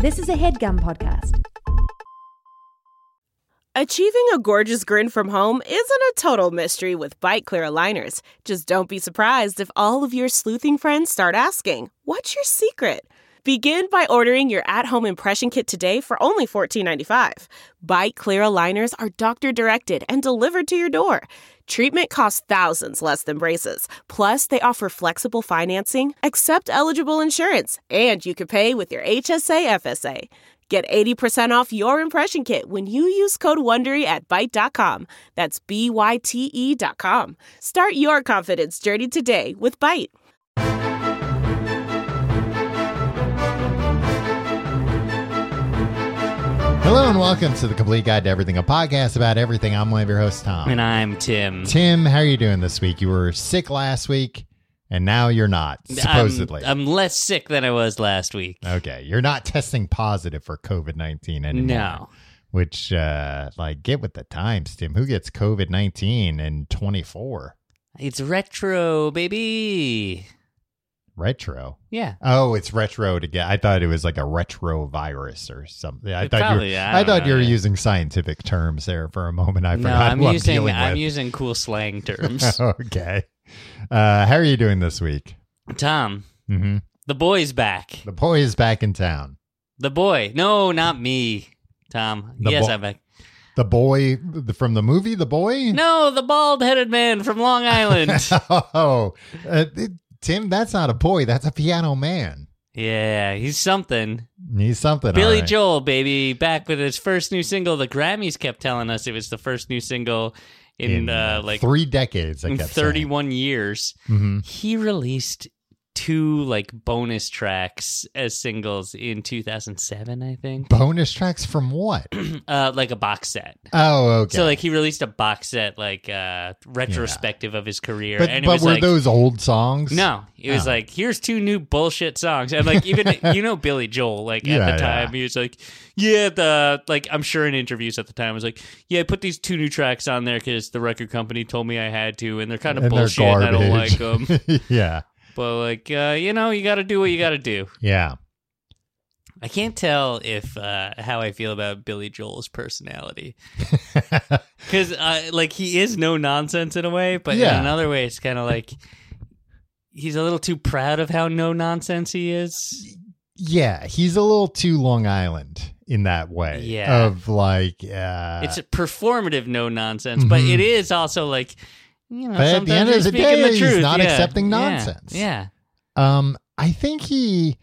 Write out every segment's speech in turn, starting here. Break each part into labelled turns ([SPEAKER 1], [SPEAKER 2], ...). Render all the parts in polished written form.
[SPEAKER 1] This is a HeadGum podcast.
[SPEAKER 2] Achieving a gorgeous grin from home isn't a total mystery with Byte Clear aligners. Just don't be surprised if all of your sleuthing friends start asking, "What's your secret?" Begin by ordering your at-home impression kit today for only $14.95. Byte Clear aligners are doctor-directed and delivered to your door. Treatment costs thousands less than braces. Plus, they offer flexible financing, accept eligible insurance, and you can pay with your HSA FSA. Get 80% off your impression kit when you use code WONDERY at Byte.com. That's BYTE.com. Start your confidence journey today with Byte.
[SPEAKER 3] Hello and welcome to The Complete Guide to Everything, a podcast about everything. I'm one of your hosts, Tom.
[SPEAKER 4] And I'm Tim.
[SPEAKER 3] Tim, how are you doing this week? You were sick last week, and now you're not, supposedly.
[SPEAKER 4] I'm less sick than I was last week.
[SPEAKER 3] Okay, you're not testing positive for COVID-19 anymore.
[SPEAKER 4] No.
[SPEAKER 3] Which, get with the times, Tim. Who gets COVID-19 in 24?
[SPEAKER 4] It's retro, baby.
[SPEAKER 3] Retro?
[SPEAKER 4] Yeah.
[SPEAKER 3] Oh, it's retro to get. I thought it was like a retro virus or something. I
[SPEAKER 4] Probably,
[SPEAKER 3] thought you were using scientific terms there for a moment. I forgot who I'm dealing with.
[SPEAKER 4] I'm using cool slang terms.
[SPEAKER 3] Okay. How are you doing this week?
[SPEAKER 4] Tom,
[SPEAKER 3] Mm-hmm.
[SPEAKER 4] the boy's back.
[SPEAKER 3] The boy is back in town.
[SPEAKER 4] The boy. No, not me, Tom. I'm back.
[SPEAKER 3] The boy from the movie, The Boy?
[SPEAKER 4] No, the bald-headed man from Long Island.
[SPEAKER 3] Tim, that's not a boy. That's a piano man.
[SPEAKER 4] Yeah, he's something.
[SPEAKER 3] He's something.
[SPEAKER 4] Billy
[SPEAKER 3] all right.
[SPEAKER 4] Joel, baby, back with his first new single. The Grammys kept telling us it was the first new single in
[SPEAKER 3] 3 decades.
[SPEAKER 4] in 31 years.
[SPEAKER 3] Mm-hmm.
[SPEAKER 4] He released 2 bonus tracks as singles in 2007, I think.
[SPEAKER 3] Bonus tracks from what?
[SPEAKER 4] Like a box set.
[SPEAKER 3] Oh, okay.
[SPEAKER 4] So he released a box set retrospective of his career.
[SPEAKER 3] But,
[SPEAKER 4] and it
[SPEAKER 3] but
[SPEAKER 4] was
[SPEAKER 3] were those old songs?
[SPEAKER 4] No, it was here's 2 new bullshit songs. And even Billy Joel, at the time, he was I'm sure in interviews at the time was I put these 2 new tracks on there because the record company told me I had to, and they're kind of bullshit and I don't like them.
[SPEAKER 3] Yeah.
[SPEAKER 4] But you got to do what you got to do.
[SPEAKER 3] Yeah.
[SPEAKER 4] I can't tell if how I feel about Billy Joel's personality, because he is no nonsense in a way, but in another way, it's kind of he's a little too proud of how no nonsense he is. Yeah,
[SPEAKER 3] he's a little too Long Island in that way.
[SPEAKER 4] Yeah,
[SPEAKER 3] of
[SPEAKER 4] it's a performative no nonsense, but it is also
[SPEAKER 3] but at the end of the day, he's not accepting nonsense.
[SPEAKER 4] Yeah.
[SPEAKER 3] I think he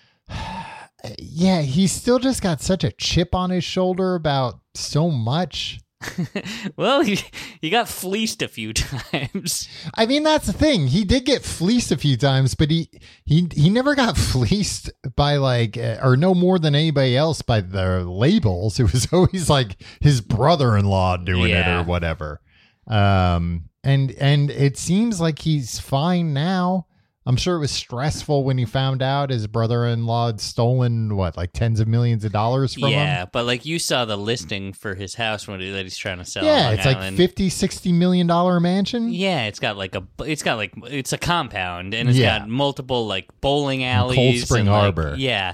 [SPEAKER 3] still just got such a chip on his shoulder about so much.
[SPEAKER 4] Well, he got fleeced a few times.
[SPEAKER 3] I mean, that's the thing. He did get fleeced a few times, but he never got fleeced by or no more than anybody else by the labels. It was always his brother-in-law doing it or whatever. And it seems like he's fine now. I'm sure it was stressful when he found out his brother-in-law had stolen tens of millions of dollars from him.
[SPEAKER 4] Yeah, but you saw the listing for his house that he's trying to sell.
[SPEAKER 3] Yeah,
[SPEAKER 4] on
[SPEAKER 3] it's
[SPEAKER 4] Long Island.
[SPEAKER 3] $50-60 million mansion.
[SPEAKER 4] Yeah, it's a compound, and it's got multiple bowling alleys,
[SPEAKER 3] Cold Spring
[SPEAKER 4] and,
[SPEAKER 3] Harbor.
[SPEAKER 4] Yeah,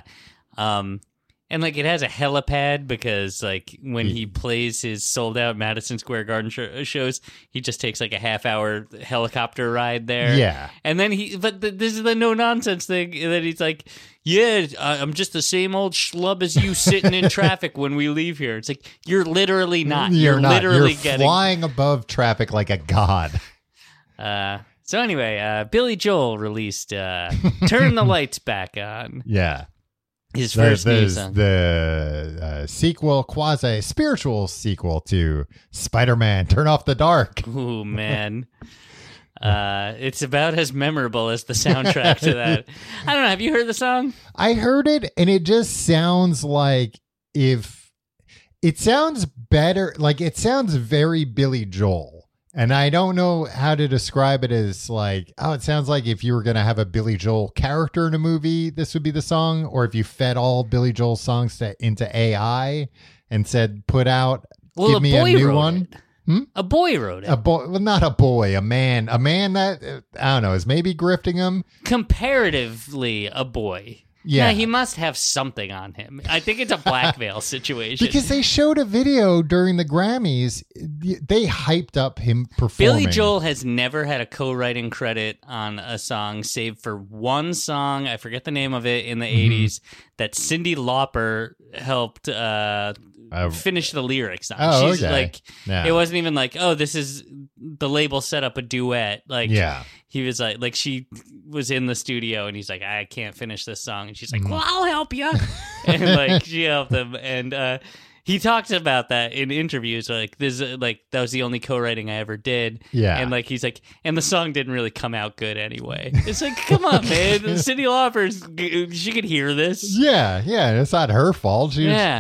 [SPEAKER 4] and it has a helipad because when he plays his sold out Madison Square Garden shows, he just takes a half-hour helicopter ride there.
[SPEAKER 3] Yeah,
[SPEAKER 4] and then this is the no nonsense thing that he's I'm just the same old schlub as you sitting in traffic when we leave here. It's you're literally not.
[SPEAKER 3] You're not.
[SPEAKER 4] Literally
[SPEAKER 3] You're flying above traffic like a god.
[SPEAKER 4] So anyway, Billy Joel released "Turn the Lights Back On."
[SPEAKER 3] Yeah.
[SPEAKER 4] His first new song.
[SPEAKER 3] The quasi-spiritual sequel to Spider-Man, Turn Off the Dark.
[SPEAKER 4] Ooh, man. It's about as memorable as the soundtrack to that. I don't know. Have you heard the song?
[SPEAKER 3] I heard it, and it just sounds it sounds better. It sounds very Billy Joel. And I don't know how to describe it as it sounds like if you were going to have a Billy Joel character in a movie, this would be the song. Or if you fed all Billy Joel songs into AI and said, give me a new one.
[SPEAKER 4] A boy wrote it.
[SPEAKER 3] Well, not a boy, a man. A man that, I don't know, is maybe grifting him.
[SPEAKER 4] Comparatively a boy.
[SPEAKER 3] Yeah.
[SPEAKER 4] He must have something on him. I think it's a blackmail situation.
[SPEAKER 3] Because they showed a video during the Grammys. They hyped up him performing.
[SPEAKER 4] Billy Joel has never had a co-writing credit on a song, save for one song, I forget the name of it, in the 80s, that Cyndi Lauper helped finish the lyrics on.
[SPEAKER 3] Oh,
[SPEAKER 4] She's
[SPEAKER 3] okay.
[SPEAKER 4] like,
[SPEAKER 3] Yeah.
[SPEAKER 4] it wasn't even like, oh, this is the label set up a duet. Like, he was like she was in the studio and he's like, I can't finish this song. And she's like, well, I'll help you. And like, she helped him. And he talks about that in interviews. Like, this, like, that was the only co-writing I ever did.
[SPEAKER 3] Yeah.
[SPEAKER 4] And like, he's like, and the song didn't really come out good anyway. It's like, come on, man. Cyndi Lauper, she could hear this.
[SPEAKER 3] Yeah. It's not her fault.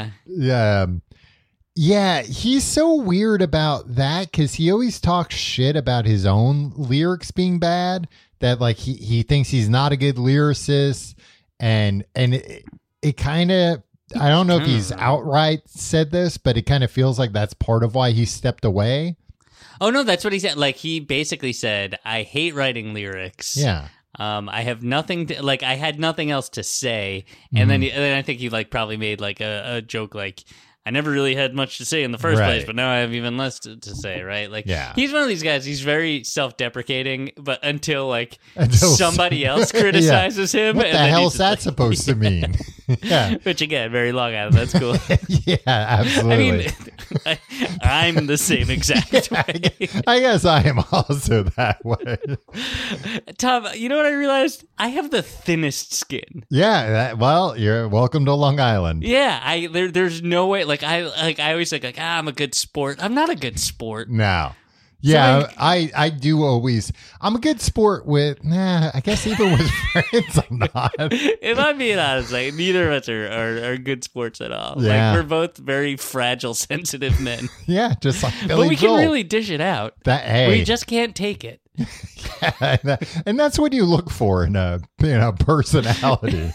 [SPEAKER 3] Yeah, he's so weird about that because he always talks shit about his own lyrics being bad. That like he thinks he's not a good lyricist, and it kind of, I don't know if he's outright said this, but it kind of feels like that's part of why he stepped away.
[SPEAKER 4] Oh no, that's what he said. Like, he basically said, I hate writing lyrics.
[SPEAKER 3] Yeah.
[SPEAKER 4] I have nothing to, like, I had nothing else to say, and then I think he like probably made like a joke like, I never really had much to say in the first place, but now I have even less to say, right? Like, he's one of these guys, he's very self-deprecating, but until somebody else criticizes him.
[SPEAKER 3] What the hell is that supposed to mean? Yeah.
[SPEAKER 4] Which, again, very Long Island, that's cool.
[SPEAKER 3] Yeah, absolutely.
[SPEAKER 4] I mean, I'm the same exact way.
[SPEAKER 3] I guess I am also that way.
[SPEAKER 4] Tom, you know what I realized? I have the thinnest skin.
[SPEAKER 3] Yeah, well, you're welcome to Long Island.
[SPEAKER 4] Yeah, there's no way. Like I always think like, I'm a good sport. I'm not a good sport.
[SPEAKER 3] No. Yeah,
[SPEAKER 4] So
[SPEAKER 3] I do always. I'm a good sport with. I guess even with friends, I'm not.
[SPEAKER 4] If I'm being honest, like, neither of us are good sports at all.
[SPEAKER 3] Yeah.
[SPEAKER 4] Like, we're both very fragile, sensitive men.
[SPEAKER 3] Yeah, just like Billy
[SPEAKER 4] But we
[SPEAKER 3] Joel.
[SPEAKER 4] can really dish it out. We just can't take it.
[SPEAKER 3] And that's what you look for in a personality.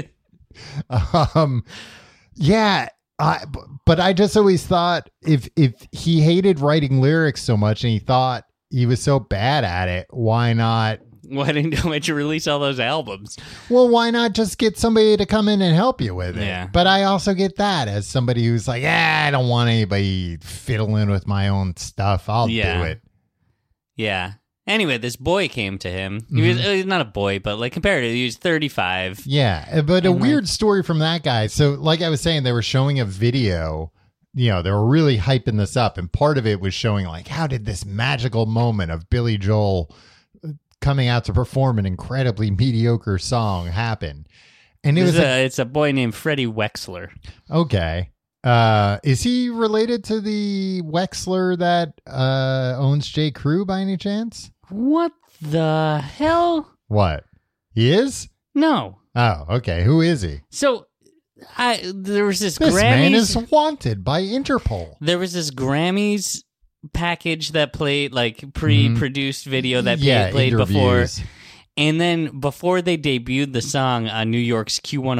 [SPEAKER 3] Yeah. But I just always thought if he hated writing lyrics so much and he thought he was so bad at it, why not?
[SPEAKER 4] Why didn't you release all those albums?
[SPEAKER 3] Well, why not just get somebody to come in and help you with it?
[SPEAKER 4] Yeah.
[SPEAKER 3] But I also get that as somebody who's like, I don't want anybody fiddling with my own stuff. I'll do it.
[SPEAKER 4] Yeah. Anyway, this boy came to him. He was not a boy, but like comparatively, he was 35.
[SPEAKER 3] Yeah, but a weird story from that guy. So like I was saying, they were showing a video, they were really hyping this up. And part of it was showing like, how did this magical moment of Billy Joel coming out to perform an incredibly mediocre song happen? And
[SPEAKER 4] it's a boy named Freddie Wexler.
[SPEAKER 3] Okay. Is he related to the Wexler that owns J. Crew by any chance?
[SPEAKER 4] What the hell?
[SPEAKER 3] What? He is?
[SPEAKER 4] No.
[SPEAKER 3] Oh, okay. Who is he?
[SPEAKER 4] So, there was this
[SPEAKER 3] This
[SPEAKER 4] Grammys.
[SPEAKER 3] man is wanted by Interpol.
[SPEAKER 4] There was this Grammys package that played, like, pre-produced video that played before. And then before they debuted the song on New York's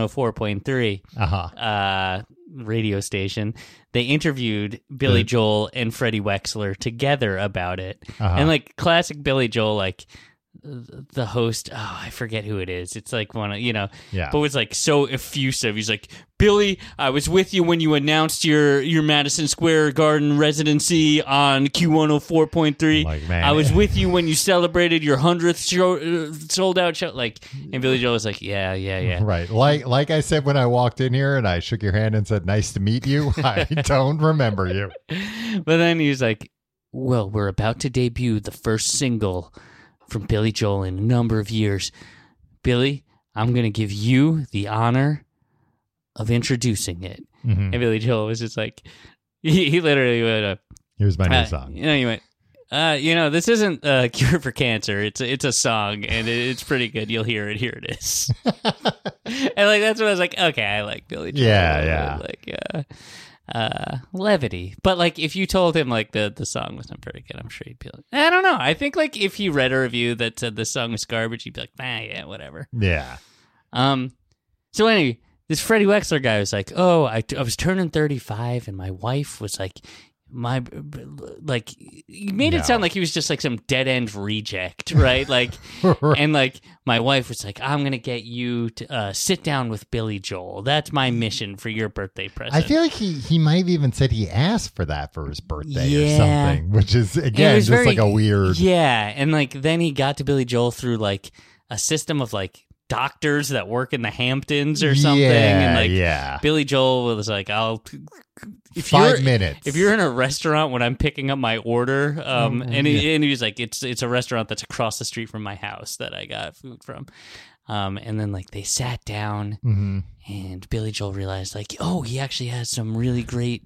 [SPEAKER 4] Q104.3 radio station, they interviewed Billy Joel and Freddie Wexler together about it. And like classic Billy Joel, like the host, I forget who it is. It's like one of, but it's like so effusive. He's like, Billy, I was with you when you announced your Madison Square Garden residency on Q104.3.
[SPEAKER 3] Like, man,
[SPEAKER 4] I was with you when you celebrated your 100th sold out show. Like, and Billy Joel was like, yeah.
[SPEAKER 3] Right. Like I said when I walked in here and I shook your hand and said, nice to meet you. I don't remember you.
[SPEAKER 4] But then he was like, well, we're about to debut the first single from Billy Joel in a number of years. Billy, I'm going to give you the honor of introducing it. And Billy Joel was just like, he literally went,
[SPEAKER 3] here's my new song.
[SPEAKER 4] He went, this isn't a cure for cancer. It's a song, and it's pretty good. You'll hear it. Here it is. And like that's when I was like, okay, I like Billy Joel.
[SPEAKER 3] Yeah.
[SPEAKER 4] Like levity. But like if you told him like the song wasn't very good, I'm sure he'd be like, I don't know. I think like if he read a review that said the song was garbage, he'd be like, yeah, whatever.
[SPEAKER 3] Yeah.
[SPEAKER 4] So anyway, this Freddie Wexler guy was like, I was turning 35 and my wife was like, you made it sound like he was just like some dead end reject, right? Like, and like my wife was like, I'm gonna get you to sit down with Billy Joel. That's my mission for your birthday present.
[SPEAKER 3] I feel like he might have even said he asked for that for his birthday or something, which is again just like a weird.
[SPEAKER 4] Yeah, and like then he got to Billy Joel through like a system of like doctors that work in the Hamptons or something, and like Billy Joel was like, if
[SPEAKER 3] 5 minutes.
[SPEAKER 4] If you're in a restaurant when I'm picking up my order, and he was like, it's a restaurant that's across the street from my house that I got food from, and then like they sat down, and Billy Joel realized like, oh, he actually has some really great.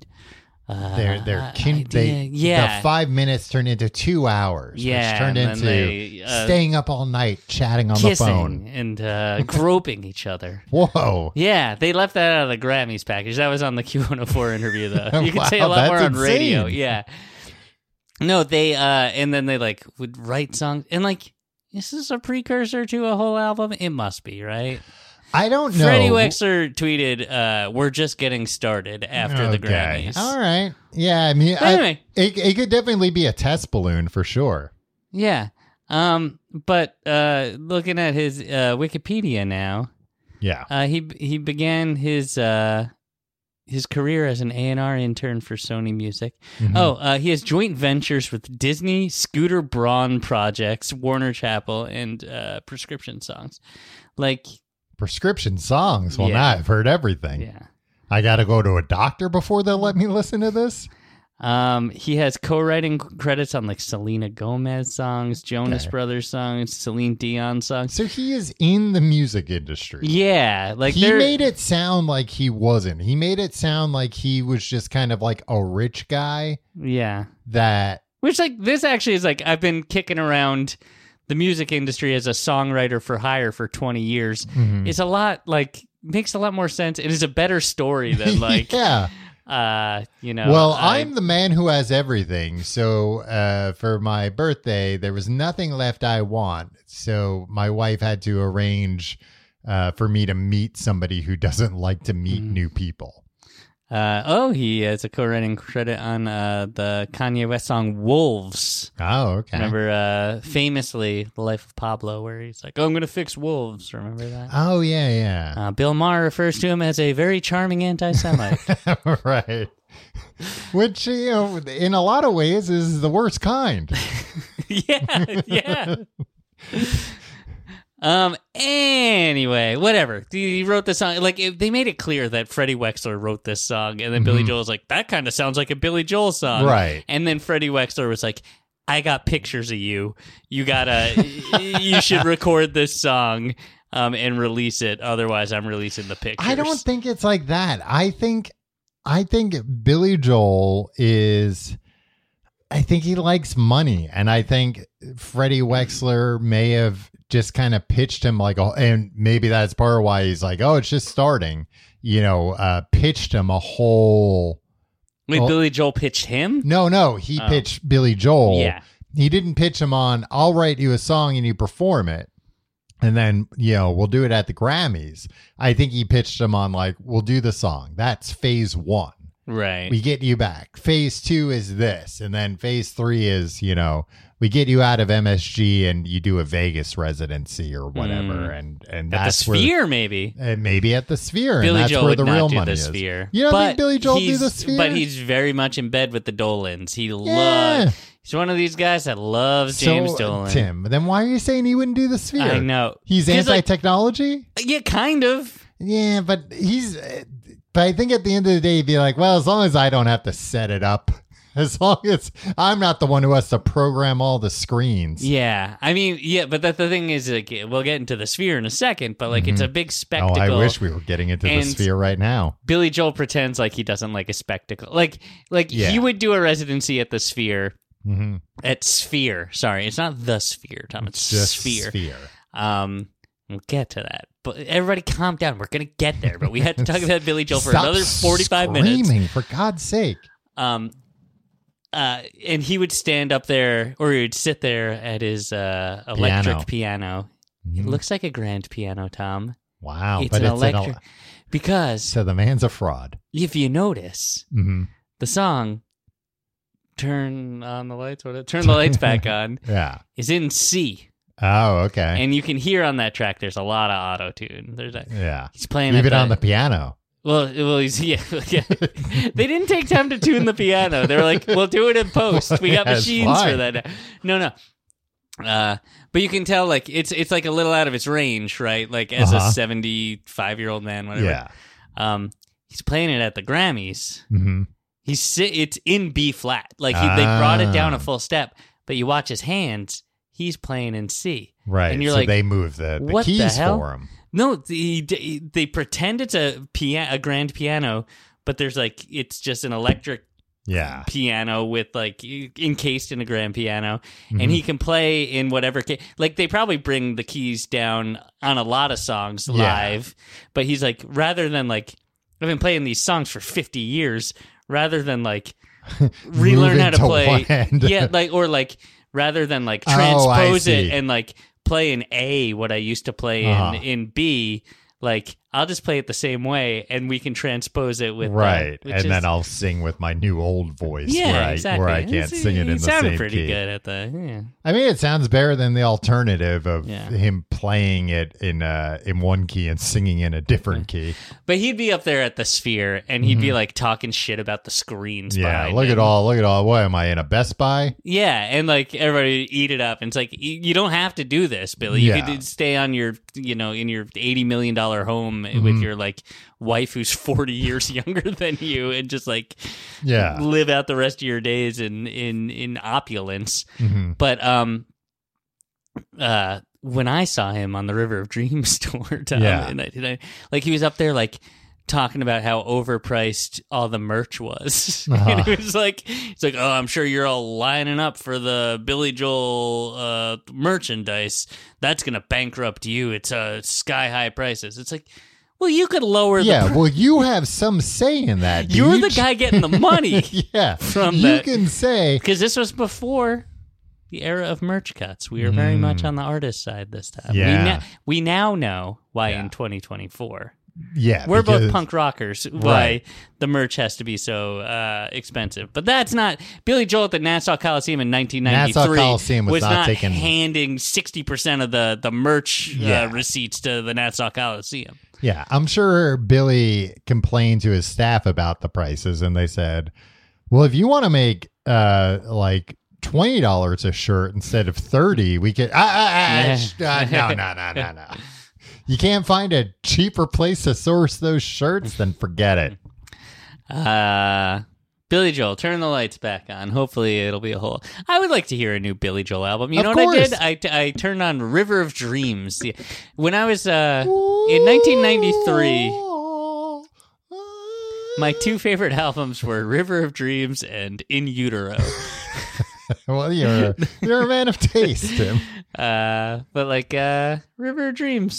[SPEAKER 3] The 5 minutes turned into 2 hours, which turned into staying up all night chatting on the phone
[SPEAKER 4] and groping each other.
[SPEAKER 3] Whoa!
[SPEAKER 4] Yeah, they left that out of the Grammys package. That was on the Q104 interview, though. You could say a lot more on radio. Yeah. No, they and then they like would write songs, and like this is a precursor to a whole album. It must be, right?
[SPEAKER 3] I don't know.
[SPEAKER 4] Freddie Wexler tweeted, "We're just getting started after the Grammys."
[SPEAKER 3] All right. Yeah, I mean, anyway, it could definitely be a test balloon for sure.
[SPEAKER 4] Yeah. But looking at his Wikipedia now, he began his career as an A&R intern for Sony Music. He has joint ventures with Disney, Scooter Braun Projects, Warner Chappell, and Prescription Songs. Like.
[SPEAKER 3] Prescription Songs. Well, now I've heard everything. Yeah. I got to go to a doctor before they'll let me listen to this.
[SPEAKER 4] He has co-writing credits on like Selena Gomez songs, Jonas Brothers songs, Celine Dion songs.
[SPEAKER 3] So he is in the music industry.
[SPEAKER 4] Yeah. Like
[SPEAKER 3] he made it sound like he wasn't. He made it sound like he was just kind of like a rich guy.
[SPEAKER 4] Yeah.
[SPEAKER 3] Which
[SPEAKER 4] like this actually is like I've been kicking around the music industry as a songwriter for hire for 20 years. It's a lot like makes a lot more sense. It is a better story than like
[SPEAKER 3] I'm the man who has everything. So for my birthday, there was nothing left I want. So my wife had to arrange for me to meet somebody who doesn't like to meet new people.
[SPEAKER 4] He has a co-writing credit on the Kanye West song Wolves.
[SPEAKER 3] Oh, okay.
[SPEAKER 4] Remember famously The Life of Pablo, where he's like, I'm going to fix wolves. Remember that?
[SPEAKER 3] Oh, yeah.
[SPEAKER 4] Bill Maher refers to him as a very charming anti-Semite.
[SPEAKER 3] Right. Which, in a lot of ways is the worst kind.
[SPEAKER 4] Yeah. Anyway, whatever. He wrote the song. Like, they made it clear that Freddie Wexler wrote this song, and then Billy Joel was like, that kind of sounds like a Billy Joel song.
[SPEAKER 3] Right.
[SPEAKER 4] And then Freddie Wexler was like, I got pictures of you. You should record this song and release it. Otherwise, I'm releasing the pictures.
[SPEAKER 3] I don't think it's like that. I think Billy Joel is... I think he likes money, and I think Freddie Wexler may have just kind of pitched him like, and maybe that's part of why he's like, oh, it's just starting, pitched him a whole.
[SPEAKER 4] Wait, Billy Joel pitched him?
[SPEAKER 3] No, he pitched Billy Joel.
[SPEAKER 4] Yeah.
[SPEAKER 3] He didn't pitch him on, I'll write you a song and you perform it. And then, we'll do it at the Grammys. I think he pitched him on like, we'll do the song. That's phase 1.
[SPEAKER 4] Right.
[SPEAKER 3] We get you back. Phase 2 is this. And then phase 3 is, we get you out of MSG and you do a Vegas residency or whatever. And
[SPEAKER 4] at
[SPEAKER 3] that's
[SPEAKER 4] the Sphere, maybe.
[SPEAKER 3] Maybe at the Sphere.
[SPEAKER 4] Billy
[SPEAKER 3] and that's
[SPEAKER 4] Joel
[SPEAKER 3] where
[SPEAKER 4] would
[SPEAKER 3] the
[SPEAKER 4] not
[SPEAKER 3] real
[SPEAKER 4] do
[SPEAKER 3] money
[SPEAKER 4] the
[SPEAKER 3] is.
[SPEAKER 4] Sphere.
[SPEAKER 3] You don't think Billy Joel do the Sphere?
[SPEAKER 4] But he's very much in bed with the Dolans. He's one of these guys that loves James Dolan.
[SPEAKER 3] Tim, then why are you saying he wouldn't do the Sphere?
[SPEAKER 4] I know.
[SPEAKER 3] He's anti-technology?
[SPEAKER 4] Yeah, kind of.
[SPEAKER 3] Yeah, but But I think at the end of the day, he'd be like, well, as long as I don't have to set it up, as long as I'm not the one who has to program all the screens.
[SPEAKER 4] Yeah. I mean, but the thing is, like, we'll get into the Sphere in a second, but like it's a big spectacle.
[SPEAKER 3] Oh, I wish we were getting into the Sphere right now.
[SPEAKER 4] Billy Joel pretends like he doesn't like a spectacle. Like he would do a residency at the Sphere. At Sphere. Sorry, it's not the Sphere, Tom. It's
[SPEAKER 3] just
[SPEAKER 4] Sphere. We'll get to that. But everybody calm down. We're going to get there. But we had to talk about Billy Joel for another 45 minutes.
[SPEAKER 3] Screaming, for God's sake.
[SPEAKER 4] And he would stand up there, or he would sit there at his electric piano. It looks like a grand piano, Tom.
[SPEAKER 3] Wow.
[SPEAKER 4] It's an electric. Because...
[SPEAKER 3] So the man's a fraud.
[SPEAKER 4] If you notice, the song turn on the lights, turn the lights back on, is in C.
[SPEAKER 3] Oh, okay.
[SPEAKER 4] And you can hear on that track there's a lot of auto-tune. He's playing
[SPEAKER 3] even on the piano.
[SPEAKER 4] Well, he's yeah. They didn't take time to tune the piano. They were like, "We'll do it in post. We got machines for that." No. But you can tell, like, it's like a little out of its range, right? Like, as a 75-year-old man, whatever. Yeah. He's playing it at the Grammys.
[SPEAKER 3] Mm-hmm.
[SPEAKER 4] It's in B flat. Like, they brought it down a full step. But you watch his hands. He's playing in C.
[SPEAKER 3] Right.
[SPEAKER 4] And you're
[SPEAKER 3] so
[SPEAKER 4] like,
[SPEAKER 3] they move the keys for him.
[SPEAKER 4] No, they pretend it's a grand piano, but there's like, it's just an electric piano with like encased in a grand piano, and he can play in whatever like they probably bring the keys down on a lot of songs live, but he's like, rather than like, I've been playing these songs for 50 years, rather than like relearn how to play, or like rather than like transpose it and like play in A what I used to play in B, like I'll just play it the same way and we can transpose it with
[SPEAKER 3] then I'll sing with my new old voice where I can't sing it in the same key. It sounded
[SPEAKER 4] pretty good at the
[SPEAKER 3] I mean, it sounds better than the alternative of him playing it in one key and singing in a different key.
[SPEAKER 4] But he'd be up there at the Sphere and he'd be like talking shit about the screens.
[SPEAKER 3] Look at all. What am I in, a Best Buy?
[SPEAKER 4] Yeah, and like everybody eat it up. And it's like, you don't have to do this, Billy. You could stay on your, in your $80 million home with your like wife who's 40 years younger than you and just like live out the rest of your days in opulence. But when I saw him on the River of Dreams tour, Tom, and like he was up there like talking about how overpriced all the merch was. And it was like, it's like, oh, I'm sure you're all lining up for the Billy Joel merchandise. That's going to bankrupt you. It's sky high prices. It's like, well, you could lower
[SPEAKER 3] well, you have some say in that.
[SPEAKER 4] You're the guy getting the money. From that.
[SPEAKER 3] You can say.
[SPEAKER 4] Because this was before the era of merch cuts. We were very much on the artist side this time.
[SPEAKER 3] Yeah.
[SPEAKER 4] We now know why in 2024.
[SPEAKER 3] Yeah.
[SPEAKER 4] We're both punk rockers, why the merch has to be so expensive. But that's not... Billy Joel at the Nassau Coliseum in 1993
[SPEAKER 3] Nassau Coliseum was not
[SPEAKER 4] handing 60% of the merch receipts to the Nassau Coliseum.
[SPEAKER 3] Yeah, I'm sure Billy complained to his staff about the prices, and they said, well, if you want to make like $20 a shirt instead of $30, we could... No. You can't find a cheaper place to source those shirts? Then forget it.
[SPEAKER 4] Billy Joel, turn the lights back on. Hopefully it'll be a whole... I would like to hear a new Billy Joel album. You know what I did? I turned on River of Dreams. When I was in 1993, my two favorite albums were River of Dreams and In Utero.
[SPEAKER 3] Well, you're a man of taste, Tim.
[SPEAKER 4] But like River of Dreams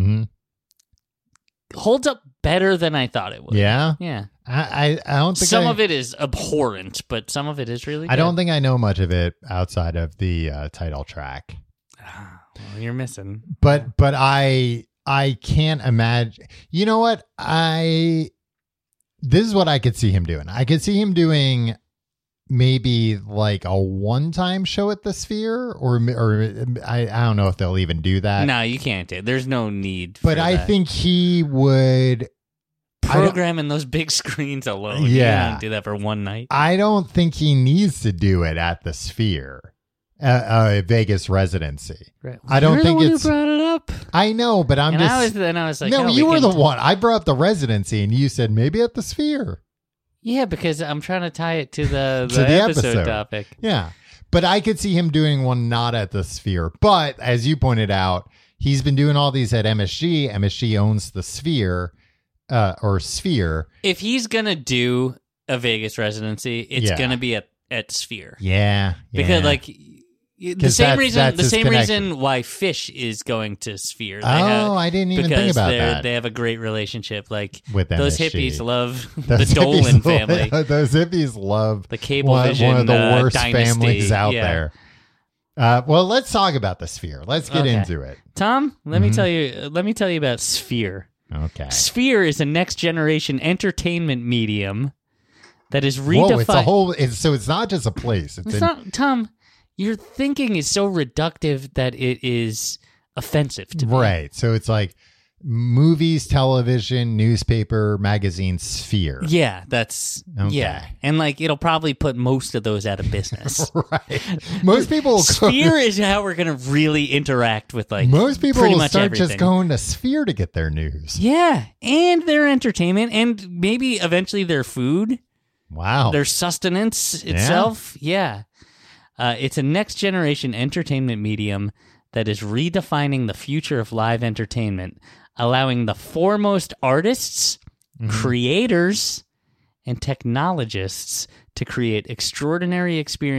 [SPEAKER 4] holds up better than I thought it would.
[SPEAKER 3] Yeah?
[SPEAKER 4] Yeah.
[SPEAKER 3] I don't think
[SPEAKER 4] some of it is abhorrent, but some of it is really good.
[SPEAKER 3] I don't think I know much of it outside of the title track.
[SPEAKER 4] Well, you're missing.
[SPEAKER 3] But I can't imagine. You know what? This is what I could see him doing. I could see him doing maybe like a one-time show at the Sphere, or I don't know if they'll even do that.
[SPEAKER 4] No, you can't do it. There's no need.
[SPEAKER 3] But I think he would
[SPEAKER 4] programming those big screens alone.
[SPEAKER 3] Yeah,
[SPEAKER 4] you don't do that for one night.
[SPEAKER 3] I don't think he needs to do it at the Sphere, Vegas residency.
[SPEAKER 4] Right.
[SPEAKER 3] I don't think it's.
[SPEAKER 4] You brought it up.
[SPEAKER 3] I know, but I was like, no, you were the one. I brought up the residency, and you said maybe at the Sphere.
[SPEAKER 4] Yeah, because I'm trying to tie it to the episode topic.
[SPEAKER 3] Yeah, but I could see him doing one not at the Sphere. But as you pointed out, he's been doing all these at MSG. MSG owns the Sphere. Or Sphere.
[SPEAKER 4] If he's gonna do a Vegas residency, it's gonna be at Sphere.
[SPEAKER 3] Yeah,
[SPEAKER 4] because like the same reason why Fish is going to Sphere.
[SPEAKER 3] I didn't even think about that.
[SPEAKER 4] They have a great relationship. Like
[SPEAKER 3] with
[SPEAKER 4] those
[SPEAKER 3] MSG.
[SPEAKER 4] Hippies love the Dolan family.
[SPEAKER 3] Those hippies love
[SPEAKER 4] the Cablevision.
[SPEAKER 3] One of the worst
[SPEAKER 4] dynasty.
[SPEAKER 3] families out there. Well, let's talk about the Sphere. Let's get into it.
[SPEAKER 4] Tom, let me tell you about Sphere.
[SPEAKER 3] Okay.
[SPEAKER 4] Sphere is a next generation entertainment medium that is redefined.
[SPEAKER 3] Whoa, it's a whole. So it's not just a place.
[SPEAKER 4] It's not, Tom. Your thinking is so reductive that it is offensive to me.
[SPEAKER 3] Right. So it's like movies, television, newspaper, magazine, sphere.
[SPEAKER 4] Yeah, that's yeah, and like it'll probably put most of those out of business.
[SPEAKER 3] Right. Most people will
[SPEAKER 4] Sphere is how we're gonna really interact with like
[SPEAKER 3] most people
[SPEAKER 4] pretty
[SPEAKER 3] will
[SPEAKER 4] much
[SPEAKER 3] start
[SPEAKER 4] everything.
[SPEAKER 3] just going to Sphere to get their news.
[SPEAKER 4] Yeah, and their entertainment, and maybe eventually their food.
[SPEAKER 3] Wow.
[SPEAKER 4] Their sustenance itself. Yeah. It's a next generation entertainment medium that is redefining the future of live entertainment, allowing the foremost artists, creators, and technologists to create extraordinary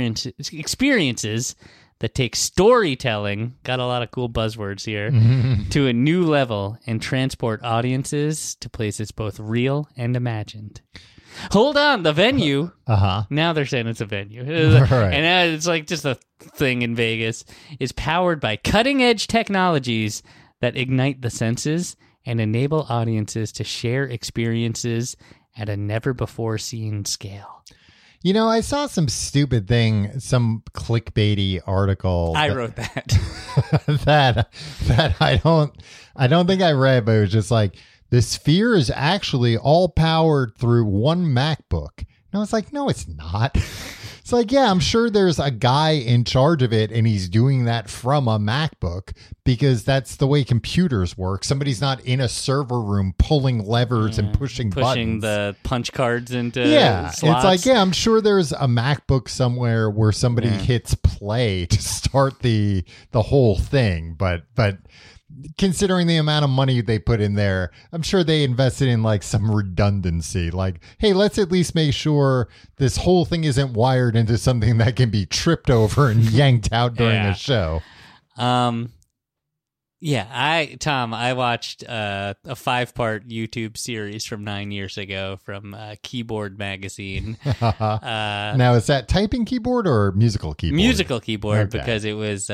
[SPEAKER 4] experiences that take storytelling, got a lot of cool buzzwords here, to a new level and transport audiences to places both real and imagined. Hold on, the venue. Now they're saying it's a venue.
[SPEAKER 3] Right.
[SPEAKER 4] And it's like just a thing in Vegas. Is powered by cutting-edge technologies that ignite the senses and enable audiences to share experiences at a never-before-seen scale.
[SPEAKER 3] You know, I saw some stupid thing, some clickbaity article.
[SPEAKER 4] I wrote that.
[SPEAKER 3] that I don't think I read, but it was just like, the Sphere is actually all powered through one MacBook. And I was like, no, it's not. It's like, yeah, I'm sure there's a guy in charge of it and he's doing that from a MacBook because that's the way computers work. Somebody's not in a server room pulling levers and pushing buttons.
[SPEAKER 4] The punch cards into slots.
[SPEAKER 3] It's like, yeah, I'm sure there's a MacBook somewhere where somebody hits play to start the whole thing. But considering the amount of money they put in there, I'm sure they invested in like some redundancy. Like, hey, let's at least make sure this whole thing isn't wired into something that can be tripped over and yanked out during a show.
[SPEAKER 4] Tom, I watched a 5-part YouTube series from 9 years ago from Keyboard Magazine.
[SPEAKER 3] Now, is that typing keyboard or musical keyboard?
[SPEAKER 4] Musical keyboard, because it was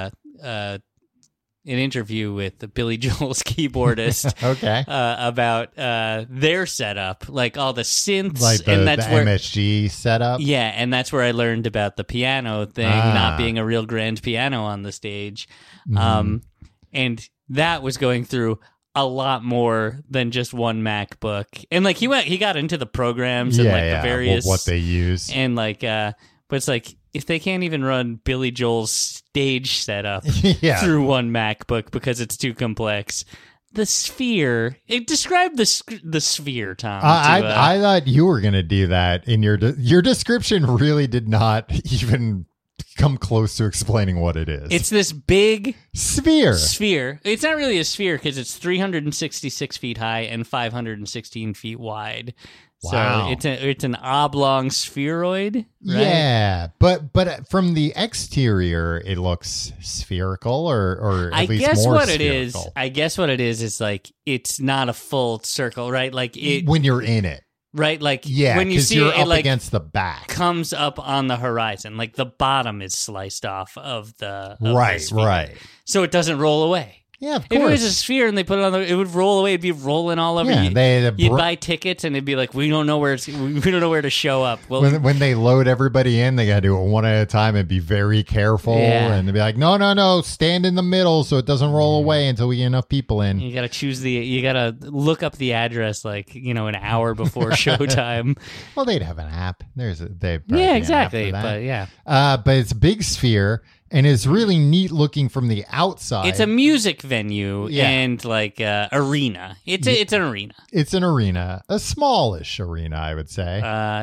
[SPEAKER 4] an interview with Billy Joel's keyboardist about their setup, like all the synths.
[SPEAKER 3] Like
[SPEAKER 4] and that's
[SPEAKER 3] the MSG setup?
[SPEAKER 4] Yeah, and that's where I learned about the piano thing, not being a real grand piano on the stage. And that was going through a lot more than just one MacBook. And like he got into the programs and the various...
[SPEAKER 3] what they use.
[SPEAKER 4] And like, but it's like, if they can't even run Billy Joel's stage setup through one MacBook because it's too complex, the Sphere. Describe the Sphere, Tom.
[SPEAKER 3] I thought you were going to do that in your description. Really did not even come close to explaining what it is.
[SPEAKER 4] It's this big
[SPEAKER 3] sphere.
[SPEAKER 4] It's not really a sphere because it's 366 feet high and 516 feet wide.
[SPEAKER 3] Wow.
[SPEAKER 4] So it's an oblong spheroid, right?
[SPEAKER 3] Yeah, but from the exterior, it looks spherical, or at least more spherical.
[SPEAKER 4] I guess what it is like it's not a full circle, right? Like it
[SPEAKER 3] when you're in it,
[SPEAKER 4] right? Like
[SPEAKER 3] yeah,
[SPEAKER 4] when you see
[SPEAKER 3] you're
[SPEAKER 4] it,
[SPEAKER 3] up
[SPEAKER 4] like
[SPEAKER 3] against the back,
[SPEAKER 4] comes up on the horizon, like the bottom is sliced off of the
[SPEAKER 3] right.
[SPEAKER 4] So it doesn't roll away.
[SPEAKER 3] Yeah, of course.
[SPEAKER 4] If it was a sphere and they put it on, it would roll away. It'd be rolling all over.
[SPEAKER 3] Yeah,
[SPEAKER 4] you'd buy tickets and it'd be like, we don't know where to show up. Well,
[SPEAKER 3] when they load everybody in, they got to do it one at a time and be very careful.
[SPEAKER 4] Yeah.
[SPEAKER 3] And they'd be like, no, stand in the middle so it doesn't roll away until we get enough people in.
[SPEAKER 4] You got to you got to look up the address like an hour before showtime.
[SPEAKER 3] Well, they'd have an app.
[SPEAKER 4] Exactly. But yeah,
[SPEAKER 3] but it's a big sphere. And it's really neat looking from the outside.
[SPEAKER 4] It's a music venue and like arena. It's an arena.
[SPEAKER 3] It's an arena, a smallish arena, I would say.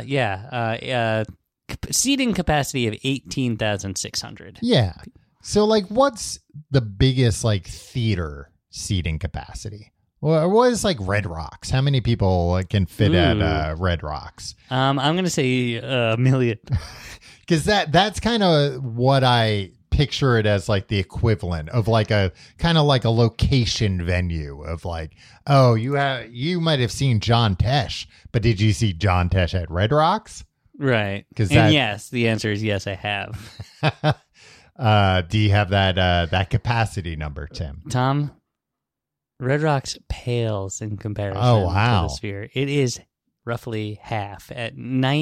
[SPEAKER 4] Seating capacity of 18,600.
[SPEAKER 3] Yeah. So like, what's the biggest like theater seating capacity? What is like Red Rocks? How many people can fit at Red Rocks?
[SPEAKER 4] I'm gonna say 1 million.
[SPEAKER 3] Because that's kind of what I picture it as, like the equivalent of like a kind of like a location venue of like, oh, you might have seen John Tesh, but did you see John Tesh at Red Rocks?
[SPEAKER 4] Right. Yes, the answer is yes, I have.
[SPEAKER 3] Do you have that capacity number, Tim?
[SPEAKER 4] Tom, Red Rocks pales in comparison
[SPEAKER 3] to
[SPEAKER 4] the Sphere. It is roughly half at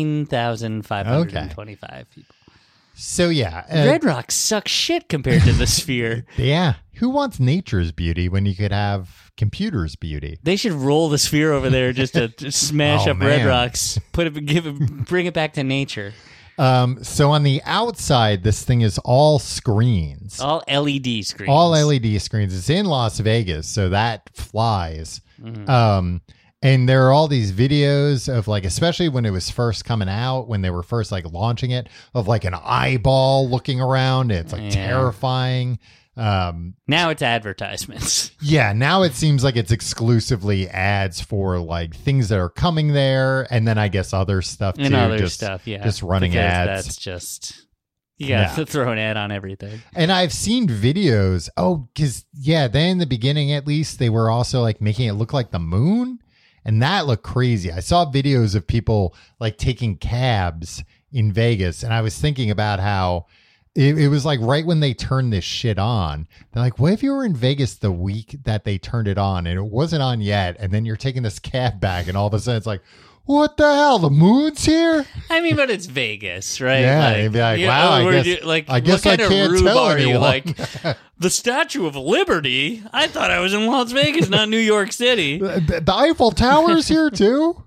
[SPEAKER 4] 9,525 people.
[SPEAKER 3] So yeah,
[SPEAKER 4] Red Rocks sucks shit compared to the Sphere.
[SPEAKER 3] Yeah, who wants nature's beauty when you could have computer's beauty?
[SPEAKER 4] They should roll the Sphere over there just to smash up Red Rocks, bring it back to nature.
[SPEAKER 3] So on the outside, this thing is all screens,
[SPEAKER 4] all LED screens,
[SPEAKER 3] It's in Las Vegas, so that flies. Mm-hmm. And there are all these videos of like, especially when it was first coming out, when they were first like launching it, of like an eyeball looking around. It's like terrifying.
[SPEAKER 4] Now it's advertisements.
[SPEAKER 3] Yeah, now it seems like it's exclusively ads for like things that are coming there, and then I guess other stuff too.
[SPEAKER 4] And
[SPEAKER 3] just running
[SPEAKER 4] because
[SPEAKER 3] ads.
[SPEAKER 4] That's just you gotta throw an ad on everything.
[SPEAKER 3] And I've seen videos. Oh, because then in the beginning, at least, they were also like making it look like the moon. And that looked crazy. I saw videos of people like taking cabs in Vegas. And I was thinking about how it was like right when they turned this shit on. They're like, what if you were in Vegas the week that they turned it on and it wasn't on yet? And then you're taking this cab back and all of a sudden it's like, what the hell? The moon's here?
[SPEAKER 4] I mean, but it's Vegas, right?
[SPEAKER 3] Yeah, they'd be like, wow, I guess I can't tell anyone.
[SPEAKER 4] Like, the Statue of Liberty? I thought I was in Las Vegas, not New York City.
[SPEAKER 3] The Eiffel Tower's here too?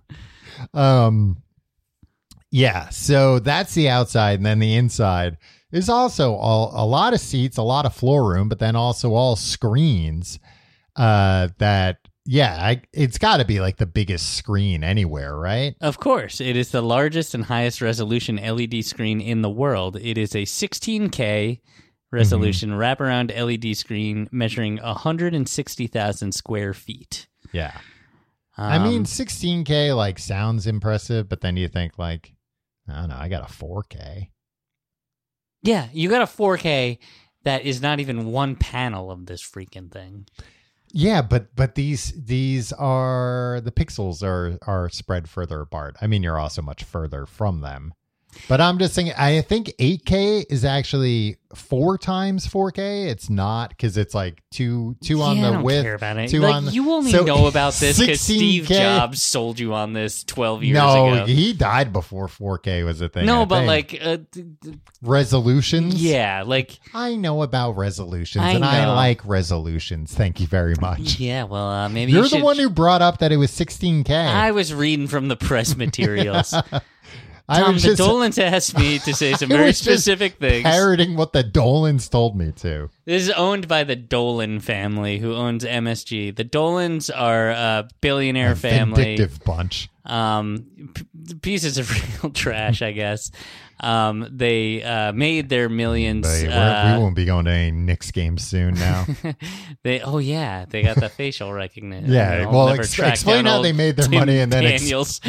[SPEAKER 3] Yeah, so that's the outside, and then the inside is also a lot of seats, a lot of floor room, but then also all screens that... Yeah, it's got to be like the biggest screen anywhere, right?
[SPEAKER 4] Of course. It is the largest and highest resolution LED screen in the world. It is a 16K resolution wraparound LED screen measuring 160,000 square feet.
[SPEAKER 3] Yeah. I mean, 16K like sounds impressive, but then you think like, I don't know, I got a 4K.
[SPEAKER 4] Yeah, you got a 4K that is not even one panel of this freaking thing.
[SPEAKER 3] Yeah, but these are the pixels are spread further apart. I mean, you're also much further from them. But I'm just saying, I think 8K is actually 4 times 4K. It's not, because it's like two on the width. I don't care about it.
[SPEAKER 4] You only know about this because Steve Jobs sold you on this 12 years ago.
[SPEAKER 3] No, he died before 4K was a thing.
[SPEAKER 4] No, but like
[SPEAKER 3] resolutions.
[SPEAKER 4] Yeah, like
[SPEAKER 3] I know about resolutions, I like resolutions. Thank you very much.
[SPEAKER 4] Yeah, well, maybe
[SPEAKER 3] you're the one who brought up that it was 16K.
[SPEAKER 4] I was reading from the press materials. Tom, the Dolans asked me to say some very specific things.
[SPEAKER 3] Parroting what the Dolans told me to.
[SPEAKER 4] This is owned by the Dolan family, who owns MSG. The Dolans are a billionaire family.
[SPEAKER 3] Vindictive bunch.
[SPEAKER 4] Pieces of real trash, I guess. They made their millions.
[SPEAKER 3] We won't be going to any Knicks games soon now.
[SPEAKER 4] They got the facial recognition.
[SPEAKER 3] Yeah, well, explain how they made their money and then
[SPEAKER 4] Daniels.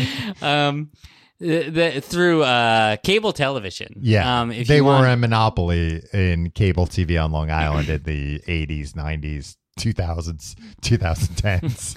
[SPEAKER 4] Through cable television.
[SPEAKER 3] Yeah, they were a monopoly in cable TV on Long Island in the 80s, 90s, 2000s, 2010s.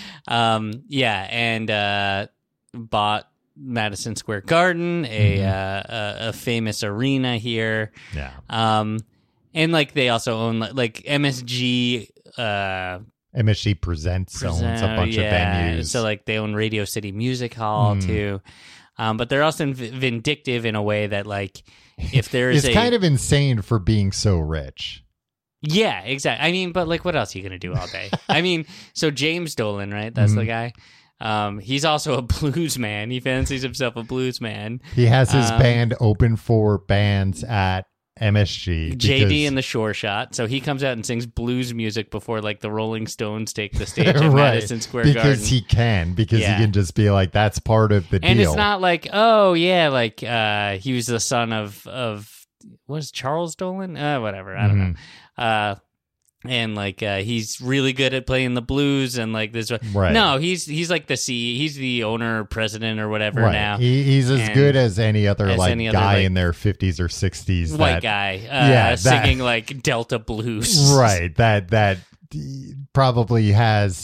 [SPEAKER 4] And bought Madison Square Garden, a famous arena here.
[SPEAKER 3] Yeah.
[SPEAKER 4] And like they also own like MSG.
[SPEAKER 3] MSG owns a bunch of venues.
[SPEAKER 4] So like they own Radio City Music Hall too. But they're also vindictive in a way that, like, if there's
[SPEAKER 3] it's kind of insane for being so rich.
[SPEAKER 4] Yeah, exactly. I mean, but, like, what else are you going to do all day? I mean, so James Dolan, right? That's the guy. He's also a blues man. He fancies himself a blues man.
[SPEAKER 3] He has his band open for bands at MSG.
[SPEAKER 4] JD and the Shore Shot. So he comes out and sings blues music before like the Rolling Stones take the stage at Madison Square Garden.
[SPEAKER 3] Because he can just be like, that's part of the deal.
[SPEAKER 4] And it's not like, oh yeah, like he was the son of was Charles Dolan? Whatever. I don't know. And like he's really good at playing the blues and like this.
[SPEAKER 3] Right.
[SPEAKER 4] No, he's like he's the owner, president, or whatever now.
[SPEAKER 3] He's as good as any other guy in their 50s or 60s.
[SPEAKER 4] White guy, singing like Delta blues.
[SPEAKER 3] Right. That probably has